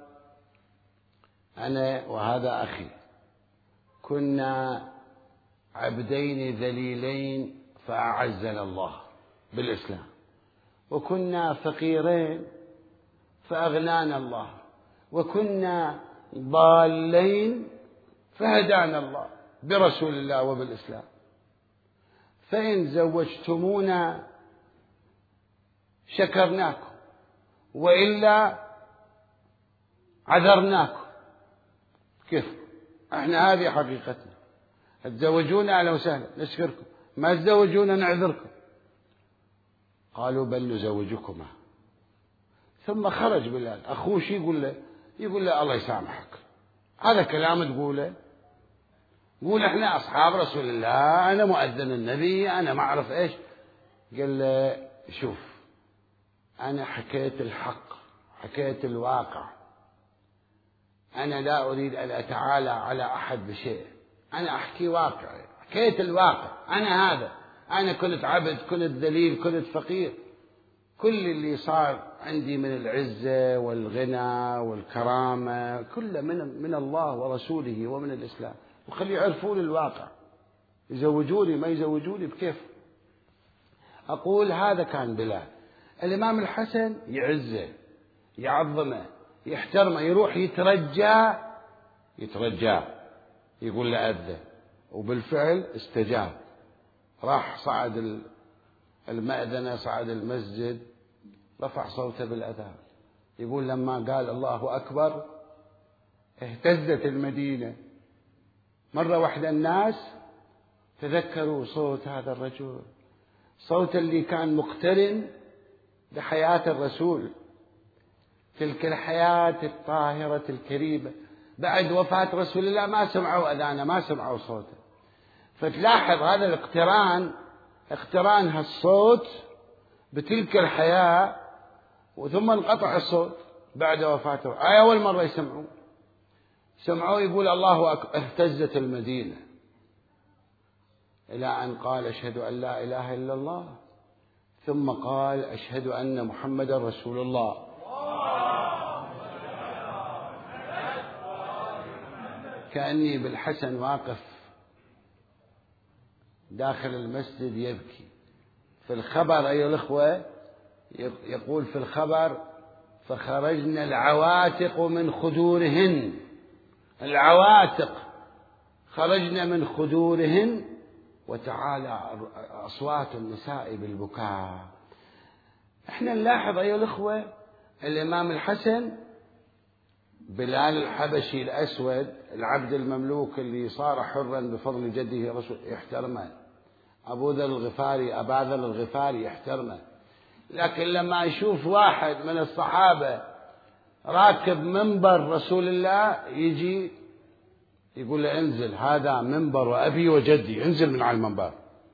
أنا وهذا أخي كنا عبدين ذليلين فأعزنا الله بالإسلام، وكنا فقيرين فأغنانا الله، وكنا ضالين فهدانا الله برسول الله وبالإسلام، فإن زوجتمونا شكرناكم وإلا عذرناكم. كيف؟ احنا هذه حقيقتنا، تزوجونا أهلا وسهلا نشكركم، ما تزوجونا نعذركم. قالوا بل نزوجكما. ثم خرج بلال، أخوه شي يقول له؟ يقول له الله يسامحك، هذا كلام تقوله؟ قول احنا أصحاب رسول الله، أنا مؤذن النبي، أنا ما أعرف إيش. قال له شوف أنا حكيت الحق، حكيت الواقع، أنا لا أريد أن أتعالى على أحد بشيء، أنا أحكي واقعي، حكيت الواقع، أنا هذا، أنا كنت عبد، كنت ذليل، كنت فقير، كل اللي صار عندي من العزة والغنى والكرامة كله من من الله ورسوله ومن الإسلام، وخلي يعرفون الواقع، يزوجوني ما يزوجوني بكيف. أقول هذا كان بلال. الإمام الحسن يعزه، يعظمه، يحترمه، يروح يترجى يترجى يقول له أذن، وبالفعل استجاب، راح صعد المأذنة، صعد المسجد، رفع صوته بالأذان، يقول لما قال الله أكبر اهتزت المدينة. مرة واحدة الناس تذكروا صوت هذا الرجل، صوت اللي كان مقترن بحياة الرسول، تلك الحياة الطاهرة الكريمة. بعد وفاة رسول الله ما سمعوا أذانه، ما سمعوا صوته، فتلاحظ هذا الاقتران، اقتران هالصوت بتلك الحياة، وثم انقطع الصوت بعد وفاته. أي أول مرة يسمعوا سمعوا يقول الله أكبر، اهتزت المدينة، إلى أن قال أشهد أن لا إله إلا الله، ثم قال أشهد أن محمد رسول الله. كأني بالحسن واقف داخل المسجد يبكي. في الخبر أيها الأخوة يقول في الخبر فخرجنا العواتق من خدورهن، العواتق خرجنا من خدورهن، وتعالى أصوات النساء بالبكاء. احنا نلاحظ أيها الأخوة الإمام الحسن، بلال الحبشي الأسود العبد المملوك اللي صار حرا بفضل جده رسول يحترمه، أبو ذر الغفاري أبا ذر الغفاري يحترمه، لكن لما يشوف واحد من الصحابة راكب منبر رسول الله يجي يقول له انزل، هذا منبر أبي وجدي، انزل من على المنبر.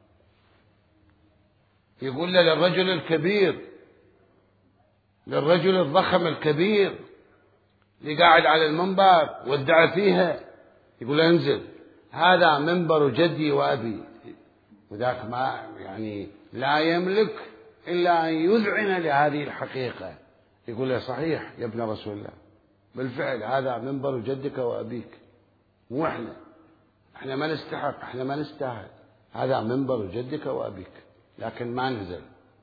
يقول له للرجل الكبير، للرجل الضخم الكبير اللي قاعد على المنبر وادعى فيها، يقول له انزل، هذا منبر جدي وأبي. وذاك ما يعني لا يملك إلا أن يذعن لهذه الحقيقة، يقول له صحيح يا ابن رسول الله، بالفعل هذا منبر جدك وأبيك، مو احنا احنا ما نستحق، احنا ما نستاهل، هذا منبر جدك وأبيك، لكن ما نزل.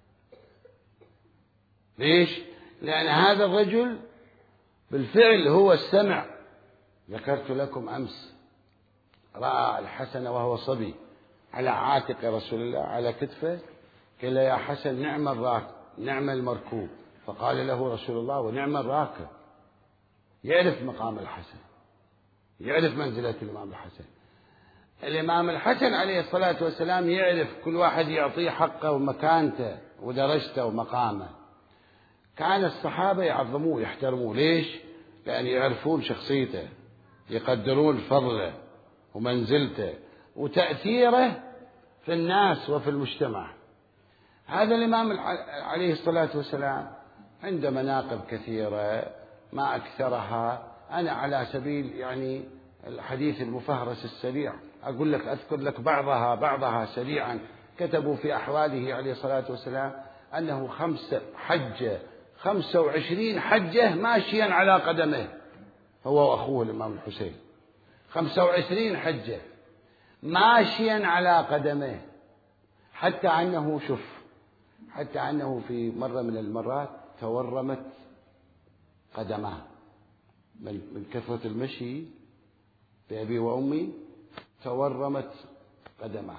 ليش؟ لأن هذا الرجل بالفعل هو السمع. ذكرت لكم أمس رأى الحسن وهو صبي على عاتق رسول الله على كتفه، قال له يا حسن نعم الراكب نعم المركوب، فقال له رسول الله ونعم الراكب. يعرف مقام الحسن، يعرف منزلة الإمام الحسن. الإمام الحسن عليه الصلاة والسلام يعرف كل واحد يعطيه حقه ومكانته ودرجته ومقامه. كان الصحابة يعظموه يحترموه. ليش؟ لأن يعرفون شخصيته، يقدرون فضله ومنزلته وتأثيره في الناس وفي المجتمع. هذا الإمام عليه الصلاة والسلام عنده مناقب كثيرة، ما أكثرها. أنا على سبيل يعني الحديث المفهرس السريع أقول لك أذكر لك بعضها بعضها سريعا. كتبوا في أحواله عليه الصلاة والسلام أنه خمس حجة خمسة وعشرين حجة ماشيا على قدمه، هو وأخوه الإمام الحسين، خمسة وعشرين حجة ماشيا على قدمه، حتى أنه شوف حتى أنه في مرة من المرات تورمت قدماه من كثرة المشي بأبي وأمي، تورمت قدماه.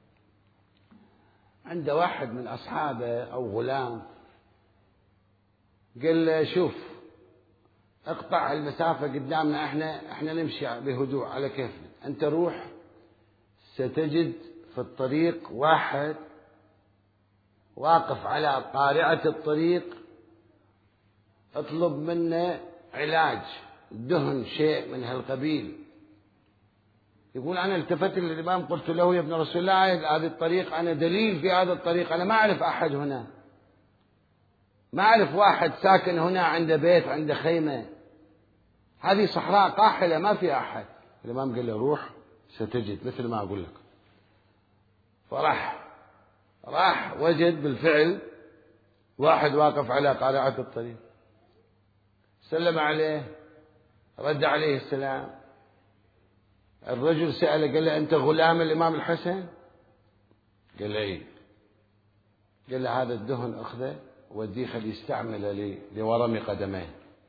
عند واحد من أصحابه أو غلام قال له شوف اقطع المسافة قدامنا، احنا احنا نمشي بهدوء على كيفنا، انت روح ستجد في الطريق واحد واقف على قارعة الطريق، اطلب منه علاج دهن شيء من هالقبيل. يقول أنا التفت للإمام قلت له يا ابن رسول الله هذه الطريق أنا دليل في هذا الطريق، أنا ما أعرف أحد هنا، ما أعرف واحد ساكن هنا عنده بيت عنده خيمة، هذه صحراء قاحلة ما في أحد. الإمام قال له روح ستجد مثل ما أقول لك. فراح راح وجد بالفعل واحد واقف على قارعة الطريق، سلم عليه، رد عليه السلام. الرجل سأله قال له أنت غلام الإمام الحسن؟ قال له إيه. قال له هذا الدهن أخذه وديه خليه يستعمله لورم قدميه.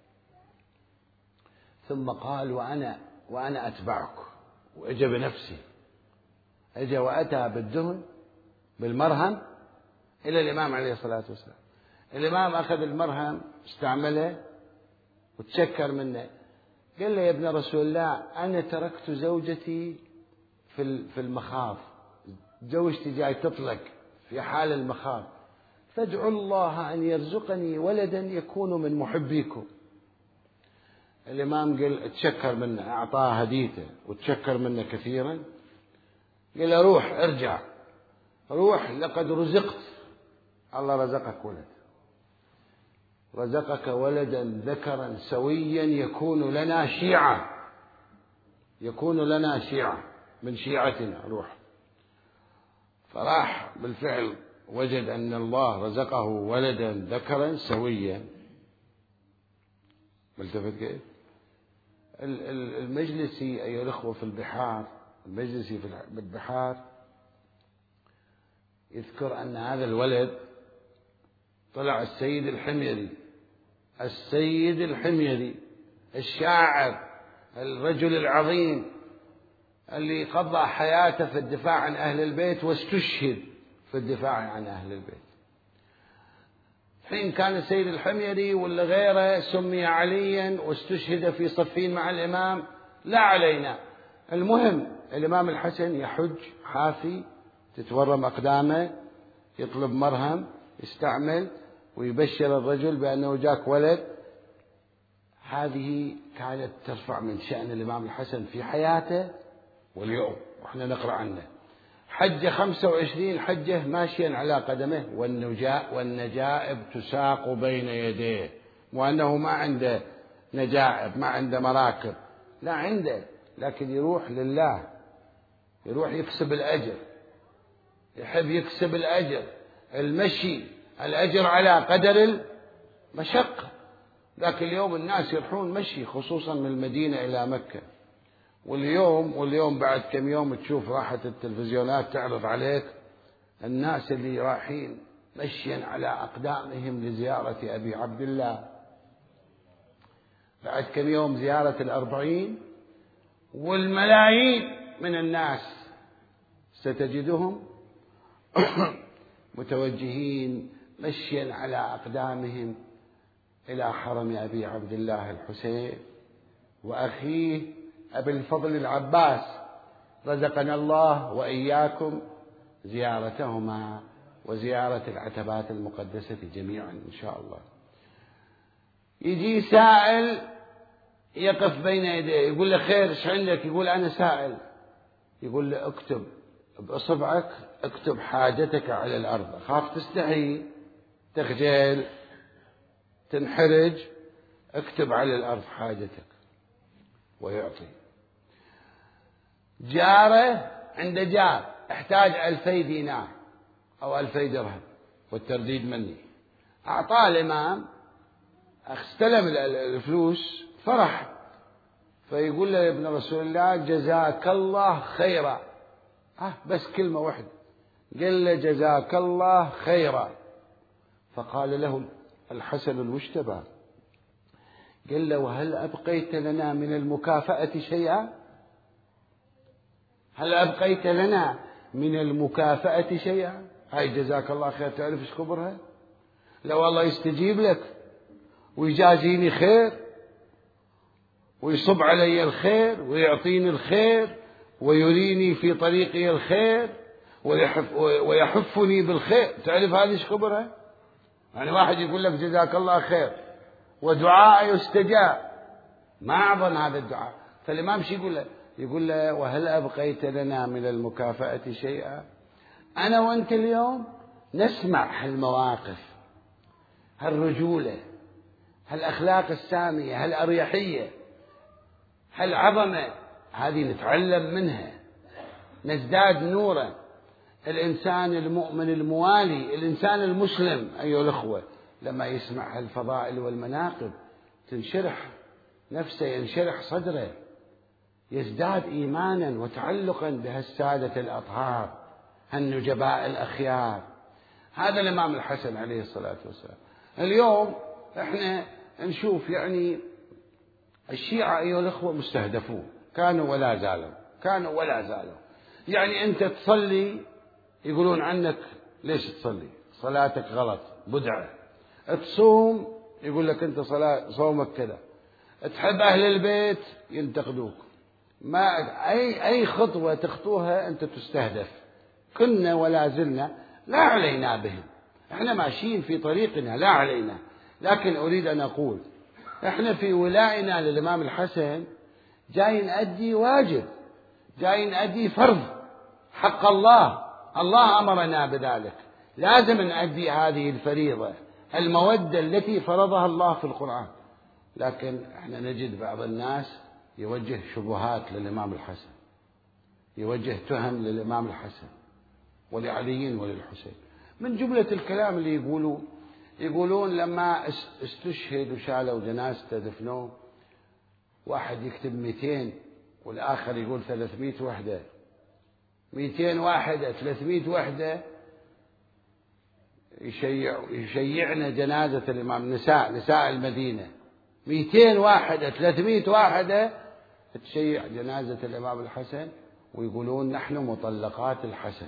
ثم قال وأنا وأنا أتبعك، وأجى بنفسي، أجى وأتى بالدهن بالمرهم إلى الإمام عليه الصلاة والسلام. الإمام أخذ المرهم استعمله وتشكر منه، قال له يا ابن رسول الله أنا تركت زوجتي في في المخاض، زوجتي جاي تطلق في حال المخاض، فادعوا الله أن يرزقني ولدا يكون من محبيكم. الإمام قال تشكر منه، أعطاه هديته وتشكر منه كثيرا. قال له روح ارجع روح لقد رزقت، الله رزقك ولد، رزقك ولدا ذكرا سويا يكون لنا شيعة، يكون لنا شيعة من شيعتنا، روح. فراح بالفعل وجد أن الله رزقه ولدا ذكرا سويا. ملتفت كيف؟ المجلسي أيها الأخوة في البحار، المجلسي في البحار يذكر أن هذا الولد طلع السيد الحميري، السيد الحميري الشاعر الرجل العظيم اللي قضى حياته في الدفاع عن أهل البيت واستشهد في الدفاع عن أهل البيت. حين كان السيد الحميري ولا غيره سمي عليا واستشهد في صفين مع الإمام لا علينا. المهم الإمام الحسن يحج حافي، تتورم أقدامه، يطلب مرهم يستعمل ويبشر الرجل بأنه جاك ولد. هذه كانت ترفع من شأن الإمام الحسن في حياته واليوم وإحنا نقرأ عنه. حج خمسة وعشرين حجة ماشيا على قدمه، والنجاء والنجائب تساق بين يديه، وأنه ما عنده نجائب ما عنده مراكب، لا عنده، لكن يروح لله، يروح يكسب الأجر، يحب يكسب الأجر. المشي الأجر على قدر المشقة. لكن اليوم الناس يروحون مشي خصوصا من المدينة إلى مكة، واليوم واليوم بعد كم يوم تشوف راحة التلفزيونات تعرض عليك الناس اللي رايحين مشيا على أقدامهم لزيارة أبي عبد الله. بعد كم يوم زيارة الأربعين، والملايين من الناس ستجدهم متوجهين مشيا على أقدامهم إلى حرم أبي عبد الله الحسين وأخيه أبي الفضل العباس، رزقنا الله وإياكم زيارتهما وزيارة العتبات المقدسة جميعا إن شاء الله. يجي سائل يقف بين يديه يقول له خير ايش عندك؟ يقول أنا سائل. يقول له اكتب بأصبعك، اكتب حاجتك على الأرض، خاف تستحي تخجل تنحرج، اكتب على الأرض حاجتك ويعطي. جاره عند جار احتاج ألفي دينار أو ألفي درهم والترديد مني، أعطاه الإمام، استلم الفلوس، فرح، فيقول له يا ابن رسول الله جزاك الله خيرا. آه بس كلمة واحدة، قال له جزاك الله خيرا. فقال له الحسن المجتبى، قال له وهل أبقيت لنا من المكافأة شيئا؟ هل أبقيت لنا من المكافأة شيئا؟ هاي جزاك الله خير تعرف ايش كبرها؟ لو الله يستجيب لك ويجازيني خير ويصب علي الخير ويعطيني الخير ويريني في طريقي الخير ويحف ويحفني بالخير، تعرف هذه ايش كبرها؟ يعني واحد يقول لك جزاك الله خير ودعاء يستجاب، ما أعظم هذا الدعاء. فالإمام شو يقول له؟ يقول له وهل أبقيت لنا من المكافأة شيئا؟ أنا وأنت اليوم نسمع هالمواقف، هالرجولة، هالأخلاق السامية، هالأريحية، هالعظمة، هذه نتعلم منها، نزداد نورا. الإنسان المؤمن الموالي، الإنسان المسلم أيها الأخوة، لما يسمع هالفضائل والمناقب تنشرح نفسه، ينشرح صدره، يزداد إيمانا وتعلقا بهالسادة الأطهار، هالنجباء الأخيار. هذا الإمام الحسن عليه الصلاة والسلام. اليوم احنا نشوف يعني الشيعة أيها الأخوة مستهدفون، كانوا ولا زالوا، كانوا ولا زالوا. يعني أنت تصلي يقولون عنك ليش تصلي؟ صلاتك غلط، بدعة. تصوم يقول لك أنت صلاة صومك كذا. تحب أهل البيت ينتقدوك. ما أي أي خطوة تخطوها أنت تستهدف. كنا ولا زلنا لا علينا بهم، احنا ماشيين في طريقنا لا علينا. لكن أريد أن أقول احنا في ولائنا للإمام الحسن جاي نأدي واجب، جاي نأدي فرض حق الله، الله أمرنا بذلك، لازم نأدي هذه الفريضة، المودة التي فرضها الله في القرآن. لكن احنا نجد بعض الناس يوجه شبهات للإمام الحسن، يوجه تهم للإمام الحسن ولعلي وللحسين. من جملة الكلام اللي يقولوا يقولون لما استشهد وشالوا جنازته دفنوه، واحد يكتب مئتين والآخر يقول ثلاثمائة وحدة، مئتين واحدة ثلاثمائة وحدة، يشيع يشيعنا جنازة الإمام، نساء نساء المدينة، مئتين واحدة ثلاثمائة واحدة تشيع جنازة الإمام الحسن، ويقولون نحن مطلقات الحسن.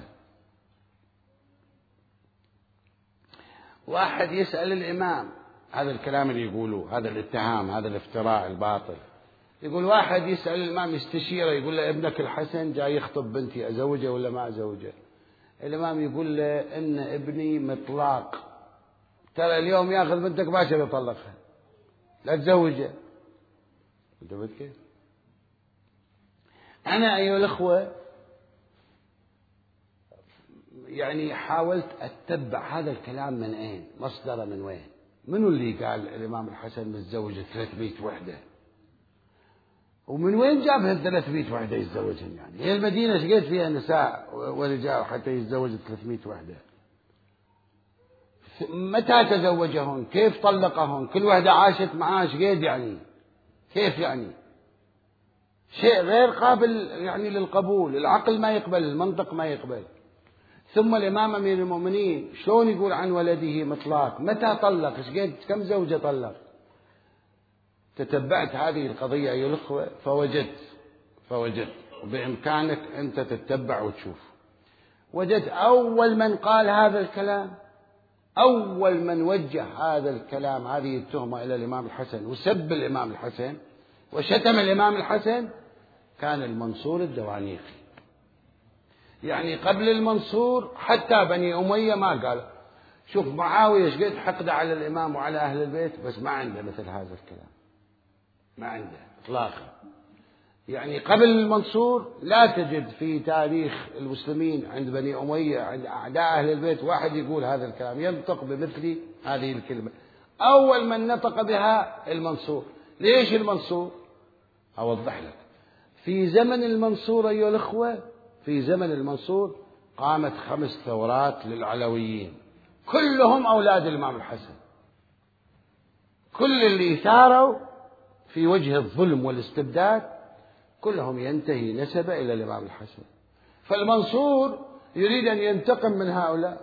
واحد يسأل الإمام، هذا الكلام اللي يقولوه، هذا الاتهام، هذا الافتراء الباطل. يقول واحد يسأل الإمام يستشيره، يقول له ابنك الحسن جاي يخطب بنتي، أزوجه ولا ما أزوجه؟ الإمام يقول له إن ابني مطلاق، ترى اليوم ياخذ بنتك باكر يطلقها، لا تزوجه. انتبهت كيف؟ أنا أيها الأخوة يعني حاولت أتبع هذا الكلام من أين، مصدره من وين، منو اللي قال الإمام الحسن متزوج ثلاثمائة وحدة، ومن وين جاب هال ثلاثمائة وحدة يتزوجهم؟ يعني هي المدينة شقيت فيها نساء ورجال حتى يتزوج ثلاثمائة وحدة؟ متى تزوجهن؟ كيف طلقهن؟ كل وحدة عاشت معاه شقيت يعني؟ كيف يعني؟ شيء غير قابل يعني للقبول، العقل ما يقبل، المنطق ما يقبل. ثم الإمام أمير المؤمنين شلون يقول عن ولده مطلاق؟ متى طلق؟ شقيت كم زوجة طلق؟ تتبعت هذه القضية أيها الأخوة فوجدت فوجدت بإمكانك أنت تتبع وتشوف. وجدت أول من قال هذا الكلام، أول من وجه هذا الكلام، هذه التهمة إلى الإمام الحسن وسب الإمام الحسن وشتم الإمام الحسن، كان المنصور الدوانيقي. يعني قبل المنصور حتى بني أمية ما قال. شوف معاوية ايش قد حقد على الإمام وعلى أهل البيت، بس ما عنده مثل هذا الكلام، ما عنده إطلاقا. يعني قبل المنصور لا تجد في تاريخ المسلمين عند بني أمية عند أعداء أهل البيت واحد يقول هذا الكلام، ينطق بمثل هذه الكلمة. أول من نطق بها المنصور. ليش المنصور؟ أوضح لك. في زمن المنصور أيها الأخوة، في زمن المنصور قامت خمس ثورات للعلويين، كلهم أولاد الإمام الحسن، كل اللي ثاروا في وجه الظلم والاستبداد كلهم ينتهي نسبه إلى الإمام الحسن. فالمنصور يريد أن ينتقم من هؤلاء،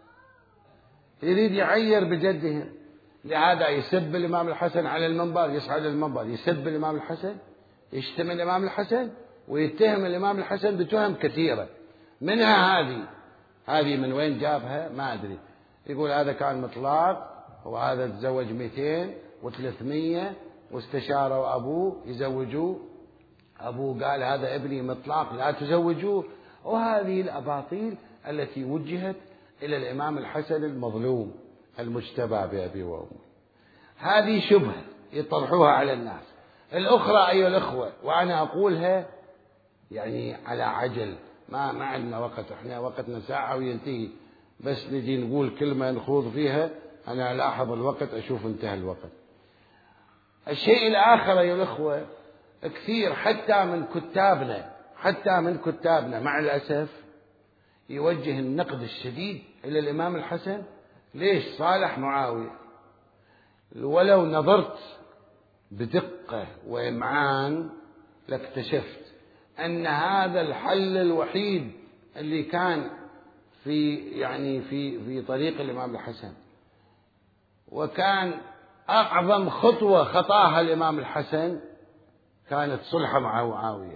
يريد يعير بجدهم، لهذا يسب الإمام الحسن على المنبر، يصعد المنبر يسب الإمام الحسن، يشتم الإمام الحسن، ويتهم الإمام الحسن بتهم كثيرة. منها هذه هذه من وين جابها ما أدري. يقول هذا كان مطلاق، وهذا تزوج مئتين وثلاثمية، واستشاروا أبوه يزوجوه، أبوه قال هذا ابني مطلاق لا تزوجوه. وهذه الأباطيل التي وجهت إلى الإمام الحسن المظلوم المجتبى بأبي وأمه. هذه شبهة يطرحوها على الناس. الأخرى أيها الأخوة، وأنا أقولها يعني على عجل، ما ما عندنا وقت، احنا وقتنا ساعة وينتهي، بس نجي نقول كلمة نخوض فيها، أنا ألاحظ الوقت أشوف انتهى الوقت. الشيء الآخر أيها الأخوة، كثير حتى من كتابنا حتى من كتابنا مع الأسف يوجه النقد الشديد إلى الإمام الحسن. ليش؟ صالح معاوية. ولو نظرت بدقة وإمعان لاكتشفت أن هذا الحل الوحيد اللي كان في يعني في في طريق الإمام الحسن، وكان أعظم خطوة خطاها الإمام الحسن كانت صلحه مع معاوية.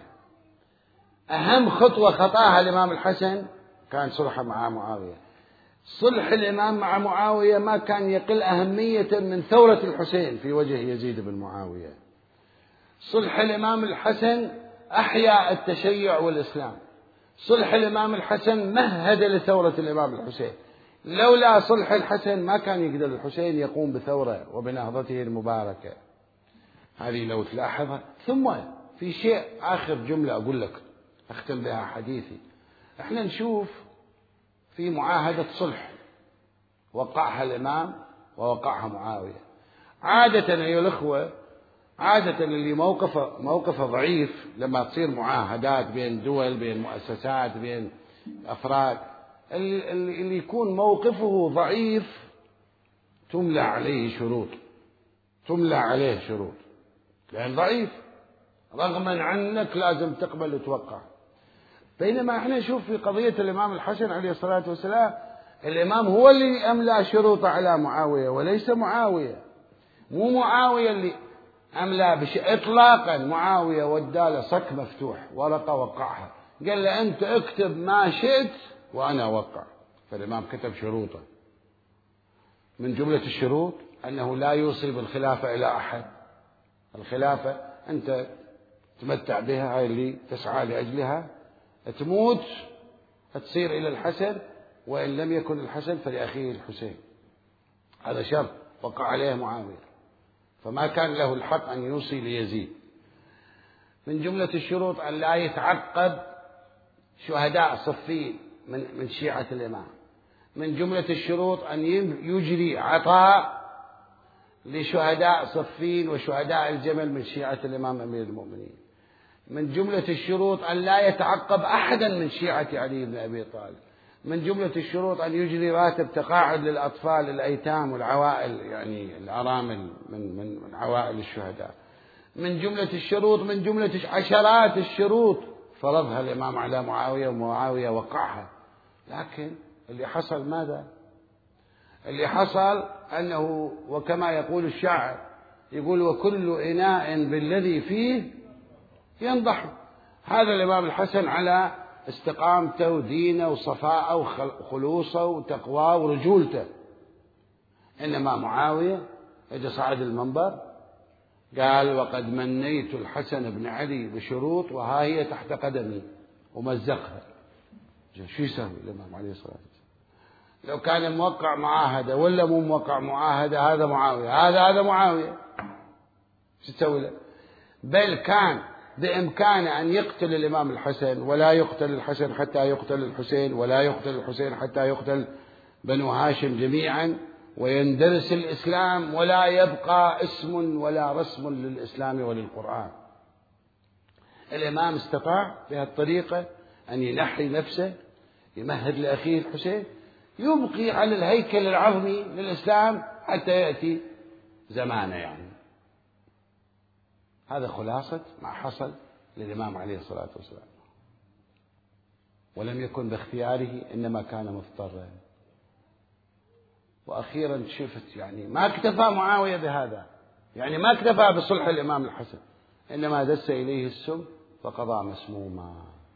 أهم خطوة خطاها الإمام الحسن كان صلحه مع معاوية. صلح الإمام مع معاوية ما كان يقل أهمية من ثورة الحسين في وجه يزيد بن معاوية. صلح الإمام الحسن أحيا التشيع والإسلام. صلح الإمام الحسن مهد لثورة الإمام الحسين. لولا صلح الحسن ما كان يقدر الحسين يقوم بثورة وبنهضته المباركة. هذه لو تلاحظها. ثم في شيء آخر جملة أقول لك أختم بها حديثي. احنا نشوف في معاهدة صلح وقعها الإمام ووقعها معاوية. عادة أيها الأخوة، عادة اللي موقفه موقفه ضعيف لما تصير معاهدات بين دول، بين مؤسسات، بين أفراد، اللي يكون موقفه ضعيف تملى عليه شروط، تملى عليه شروط، لأن ضعيف رغما عنك لازم تقبل وتوقع. بينما احنا نشوف في قضية الإمام الحسن عليه الصلاة والسلام، الإمام هو اللي أملى شروطه على معاوية وليس معاوية. مو معاوية اللي أملى بش إطلاقا، معاوية وداله صك مفتوح، ورقة وقعها، قال له أنت اكتب ما شئت وأنا أوقع. فالإمام كتب شروطه، من جملة الشروط أنه لا يوصي بالخلافة إلى أحد. الخلافة أنت تمتع بها، هاي اللي تسعى لأجلها، تموت تصير إلى الحسن، وإن لم يكن الحسن فلأخيه الحسين. هذا شرط وقع عليه معاوية، فما كان له الحق أن يوصي ليزيد. من جملة الشروط أن لا يتعقب شهداء صفين من من شيعة الإمام. من جملة الشروط أن يجري عطاء لشهداء صفين وشهداء الجمل من شيعة الإمام أمير المؤمنين. من جملة الشروط أن لا يتعقب أحدا من شيعة علي بن أبي طالب. من جملة الشروط أن يجري راتب تقاعد للأطفال الأيتام والعوائل، يعني الأرامل من من من عوائل الشهداء. من جملة الشروط، من جملة عشرات الشروط فرضها الإمام على معاوية، ومعاوية وقعها. لكن اللي حصل ماذا؟ اللي حصل أنه وكما يقول الشاعر، يقول وكل إناء بالذي فيه ينضح. هذا الإمام الحسن على استقامته ودينه وصفاءه وخلوصه وتقواه ورجولته. إنما معاوية إذا صعد المنبر قال وقد منيت الحسن بن علي بشروط وها هي تحت قدمي، ومزقها. شو يسوي الإمام عليه الصلاة والسلام؟ لو كان موقع معاهدة ولا مو موقع معاهدة، هذا معاوية، هذا هذا معاوية، شو تسوي له؟ بل كان بإمكانه أن يقتل الإمام الحسن، ولا يقتل الحسن حتى يقتل الحسين، ولا يقتل الحسين حتى يقتل بنو هاشم جميعا، ويندرس الإسلام ولا يبقى اسم ولا رسم للإسلام وللقرآن. الإمام استطاع بهالطريقة أن ينحي نفسه، يمهد لأخيه الحسين، يبقي على الهيكل العظمي للإسلام حتى يأتي زمانه. يعني هذا خلاصة ما حصل للإمام عليه الصلاة والسلام، ولم يكن باختياره، إنما كان مضطرا. وأخيرا شفت يعني ما اكتفى معاوية بهذا، يعني ما اكتفى بصلح الإمام الحسن، إنما دس إليه السم فقضى مسموما،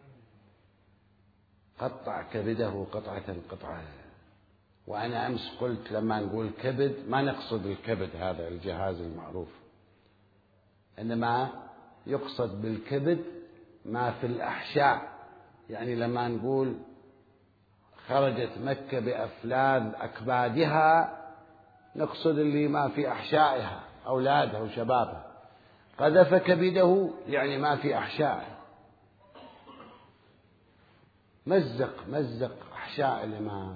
قطع كبده قطعة قطعة. وأنا أمس قلت لما نقول كبد ما نقصد الكبد هذا الجهاز المعروف، إنما يقصد بالكبد ما في الأحشاء. يعني لما نقول خرجت مكة بأفلاذ أكبادها نقصد اللي ما في أحشائها، أولادها وشبابها. قذف كبده يعني ما في أحشائه، مزق مزق أحشاء الإمام.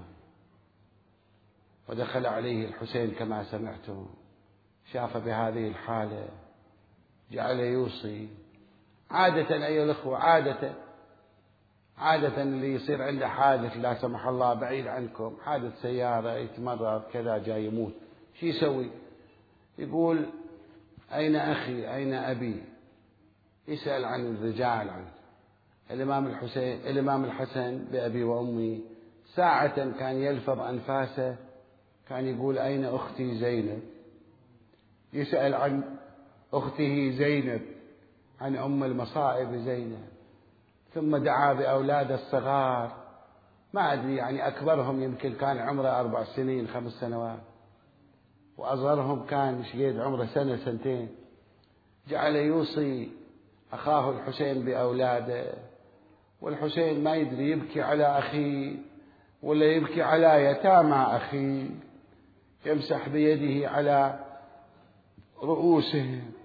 ودخل عليه الحسين كما سمعتم، شاف بهذه الحالة جعل يوصي. عادة أيها الأخوة، عادة عادة اللي يصير عنده حادث لا سمح الله بعيد عنكم، حادث سيارة، يتمرض كذا، جاي يموت، شو يسوي؟ يقول أين أخي أين أبي؟ يسأل عن الرجال عنه. الإمام الحسين الإمام الحسن بأبي وأمي ساعة كان يلفظ أنفاسه، كان يقول أين أختي زينب؟ يسأل عن أخته زينب، عن أم المصائب زينب. ثم دعا بأولاده الصغار، ما أدري يعني أكبرهم يمكن كان عمره أربع سنين خمس سنوات، وأصغرهم كان مشقيد عمره سنة سنتين. جعل يوصي أخاه الحسين بأولاده، والحسين ما يدري يبكي على أخيه ولا يبكي على يتامى أخيه، يمسح بيده على رؤوسهم.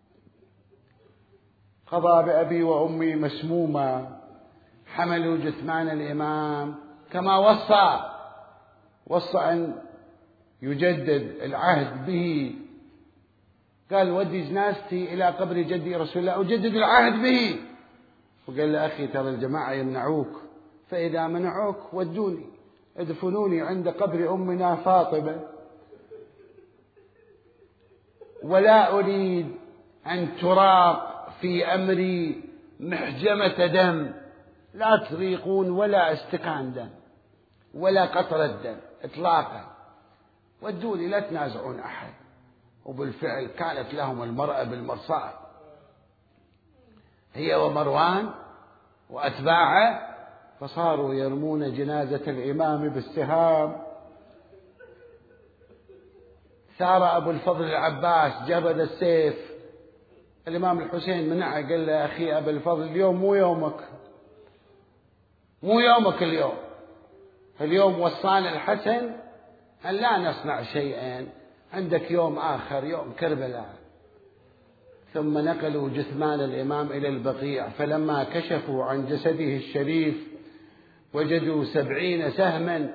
قضى بأبي وأمي مسموما. حملوا جثمان الإمام كما وصى وصى أن يجدد العهد به. قال ودي جنازتي إلى قبر جدي رسول الله أجدد العهد به. وقال له أخي ترى الجماعة يمنعوك، فإذا منعوك ودوني ادفنوني عند قبر أمنا فاطمة، ولا أريد أن تراق في أمري محجمة دم، لا تريقون ولا استكان دم ولا قطرة دم إطلاقا، ودوني لا تنازعون أحد. وبالفعل كانت لهم المرأة بالمرصاد، هي ومروان وأتباعه، فصاروا يرمون جنازة الإمام بالسهام. ثار أبو الفضل العباس جبد السيف. الإمام الحسين منعه، قال له أخي أبو الفضل اليوم مو يومك، مو يومك اليوم. اليوم وصانا الحسن أن لا نصنع شيئا، عندك يوم آخر، يوم كربلاء. ثم نقلوا جثمان الإمام إلى البقيع، فلما كشفوا عن جسده الشريف وجدوا سبعين سهما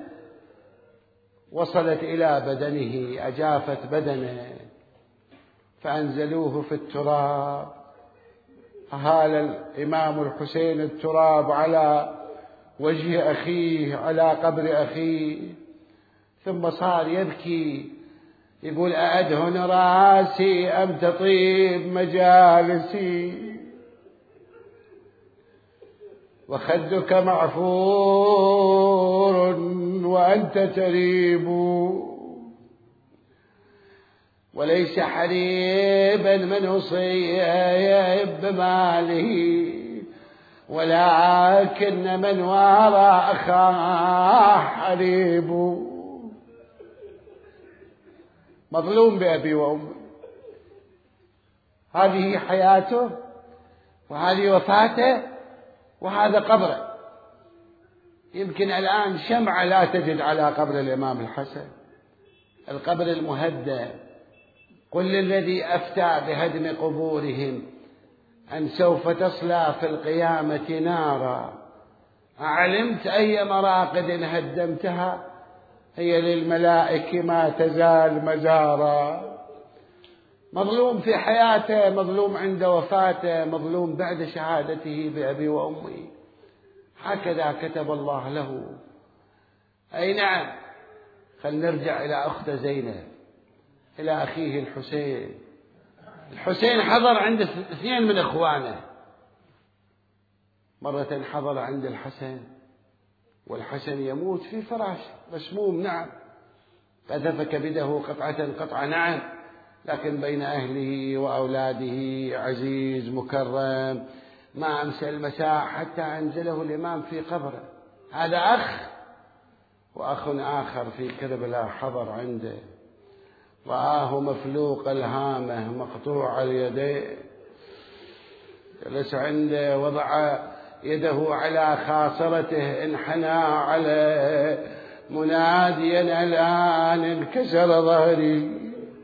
وصلت إلى بدنه، أجافت بدنه، فأنزلوه في التراب. أهال الإمام الحسين التراب على وجه أخيه، على قبر أخيه. ثم صار يبكي، يقول أأدهن راسي أم تطيب مجالسي، وخدك معفور وأنت تريب، وليس حريبا من أصيب بماله، ولكن من وراء أخاه حريب. مظلوم بأبي وأمي، هذه حياته وهذه وفاته وهذا قبره. يمكن الآن شمعة لا تجد على قبر الإمام الحسن، القبر المهدى. قل للذي أفتى بهدم قبورهم أن سوف تصلى في القيامة نارا، أعلمت أي مراقد هدمتها؟ هي للملائكة ما تزال مزارا. مظلوم في حياته، مظلوم عند وفاته، مظلوم بعد شهادته بأبي وأمي. هكذا كتب الله له. أي نعم. فلنرجع إلى أخت زينب، إلى أخيه الحسين. الحسين حضر عند اثنين من إخوانه. مرة حضر عند الحسن والحسن يموت في فراشه مسموم، نعم، قذف كبده قطعة قطعة، نعم، لكن بين أهله وأولاده عزيز مكرم، ما أمسى المساء حتى أنزله الإمام في قبره. هذا أخ. وأخ آخر في كربلاء حضر عنده، رآه مفلوق الهامة مقطوع اليدين، جلس عنده، وضع يده على خاصرته، انحنى عليه مناديا الآن انكسر ظهري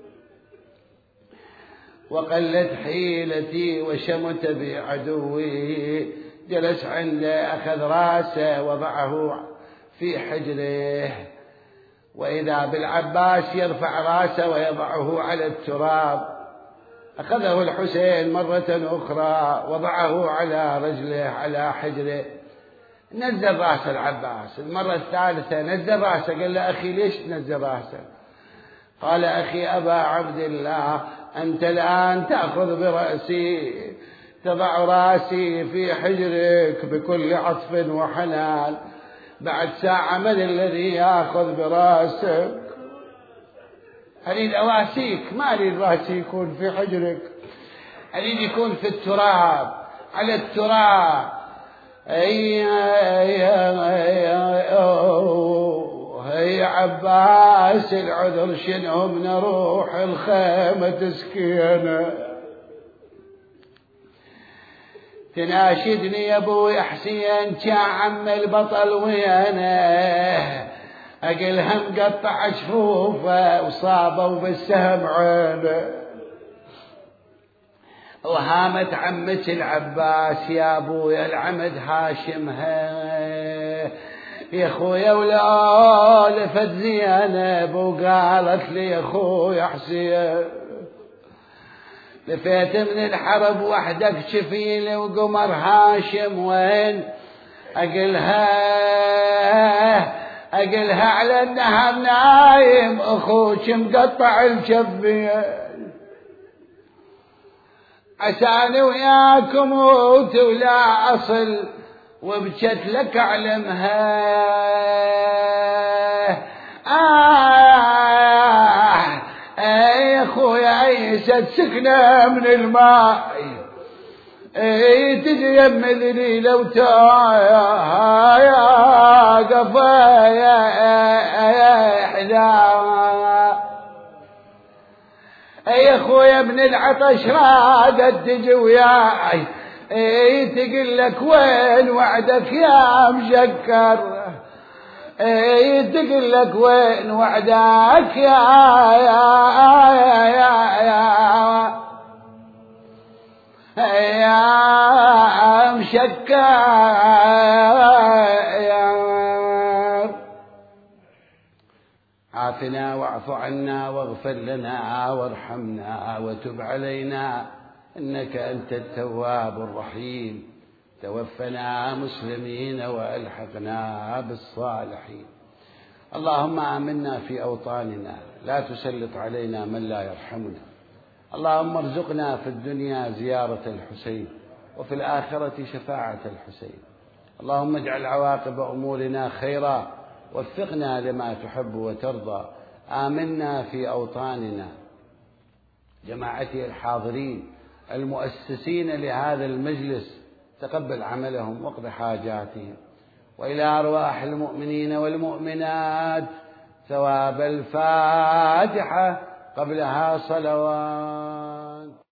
وقلت حيلتي وشمت بعدوي. جلس عنده، أخذ راسه وضعه في حجره، وإذا بالعباس يرفع راسه ويضعه على التراب. أخذه الحسين مرة أخرى وضعه على رجله على حجره، نزل رأس العباس. المرة الثالثة نزل رأسه، قال له أخي ليش تنزل رأسه؟ قال أخي أبا عبد الله، أنت الآن تأخذ برأسي، تضع رأسي في حجرك بكل عطف وحنان، بعد ساعة من الذي يأخذ برأسك؟ أريد أواسيك، ما أريد رأسي يكون في حجرك، أريد يكون في التراب، على التراب. أي يا عباس العذر شنو بنروح الخيمة تسكينا، تناشدني يا ابوي حسين كا عم البطل ويانا، أقلها مقطع شفوفه وصابه بالسهم عينه. وهامت عمك العباس يا ابويا العمد هاشمها، يا خويا ولا لفت زينب وقالت لي يا خويا حسين، لفيت من الحرب وحدك شفيلي وقمر هاشم وين؟ أقلها أقلها على النهر نايم أخوك مقطع الجبين، عساني وياكم موت ولا أصل، وبجت لك أعلمها. آه أي أخويا أيست سكنة من الماء، أي تجي يمدني لو تايا يا قفايا حدا. أي أخويا ابن العطش رادت تجي وياي، أي تقول لك وين وعدك يا مشكر، أي تقول لك وين وعدك يا يا يا يا يا, يا مشكر. عافنا واعف عنا واغفر لنا وارحمنا وتب علينا إنك أنت التواب الرحيم. توفنا مسلمين وألحقنا بالصالحين. اللهم آمنا في أوطاننا، لا تسلط علينا من لا يرحمنا. اللهم ارزقنا في الدنيا زيارة الحسين وفي الآخرة شفاعة الحسين. اللهم اجعل عواقب أمورنا خيرا، وفقنا لما تحب وترضى. آمنا في أوطاننا. جماعتي الحاضرين المؤسسين لهذا المجلس، تقبل عملهم واقض حاجاتهم، وإلى أرواح المؤمنين والمؤمنات ثواب الفاتحة قبلها صلوات.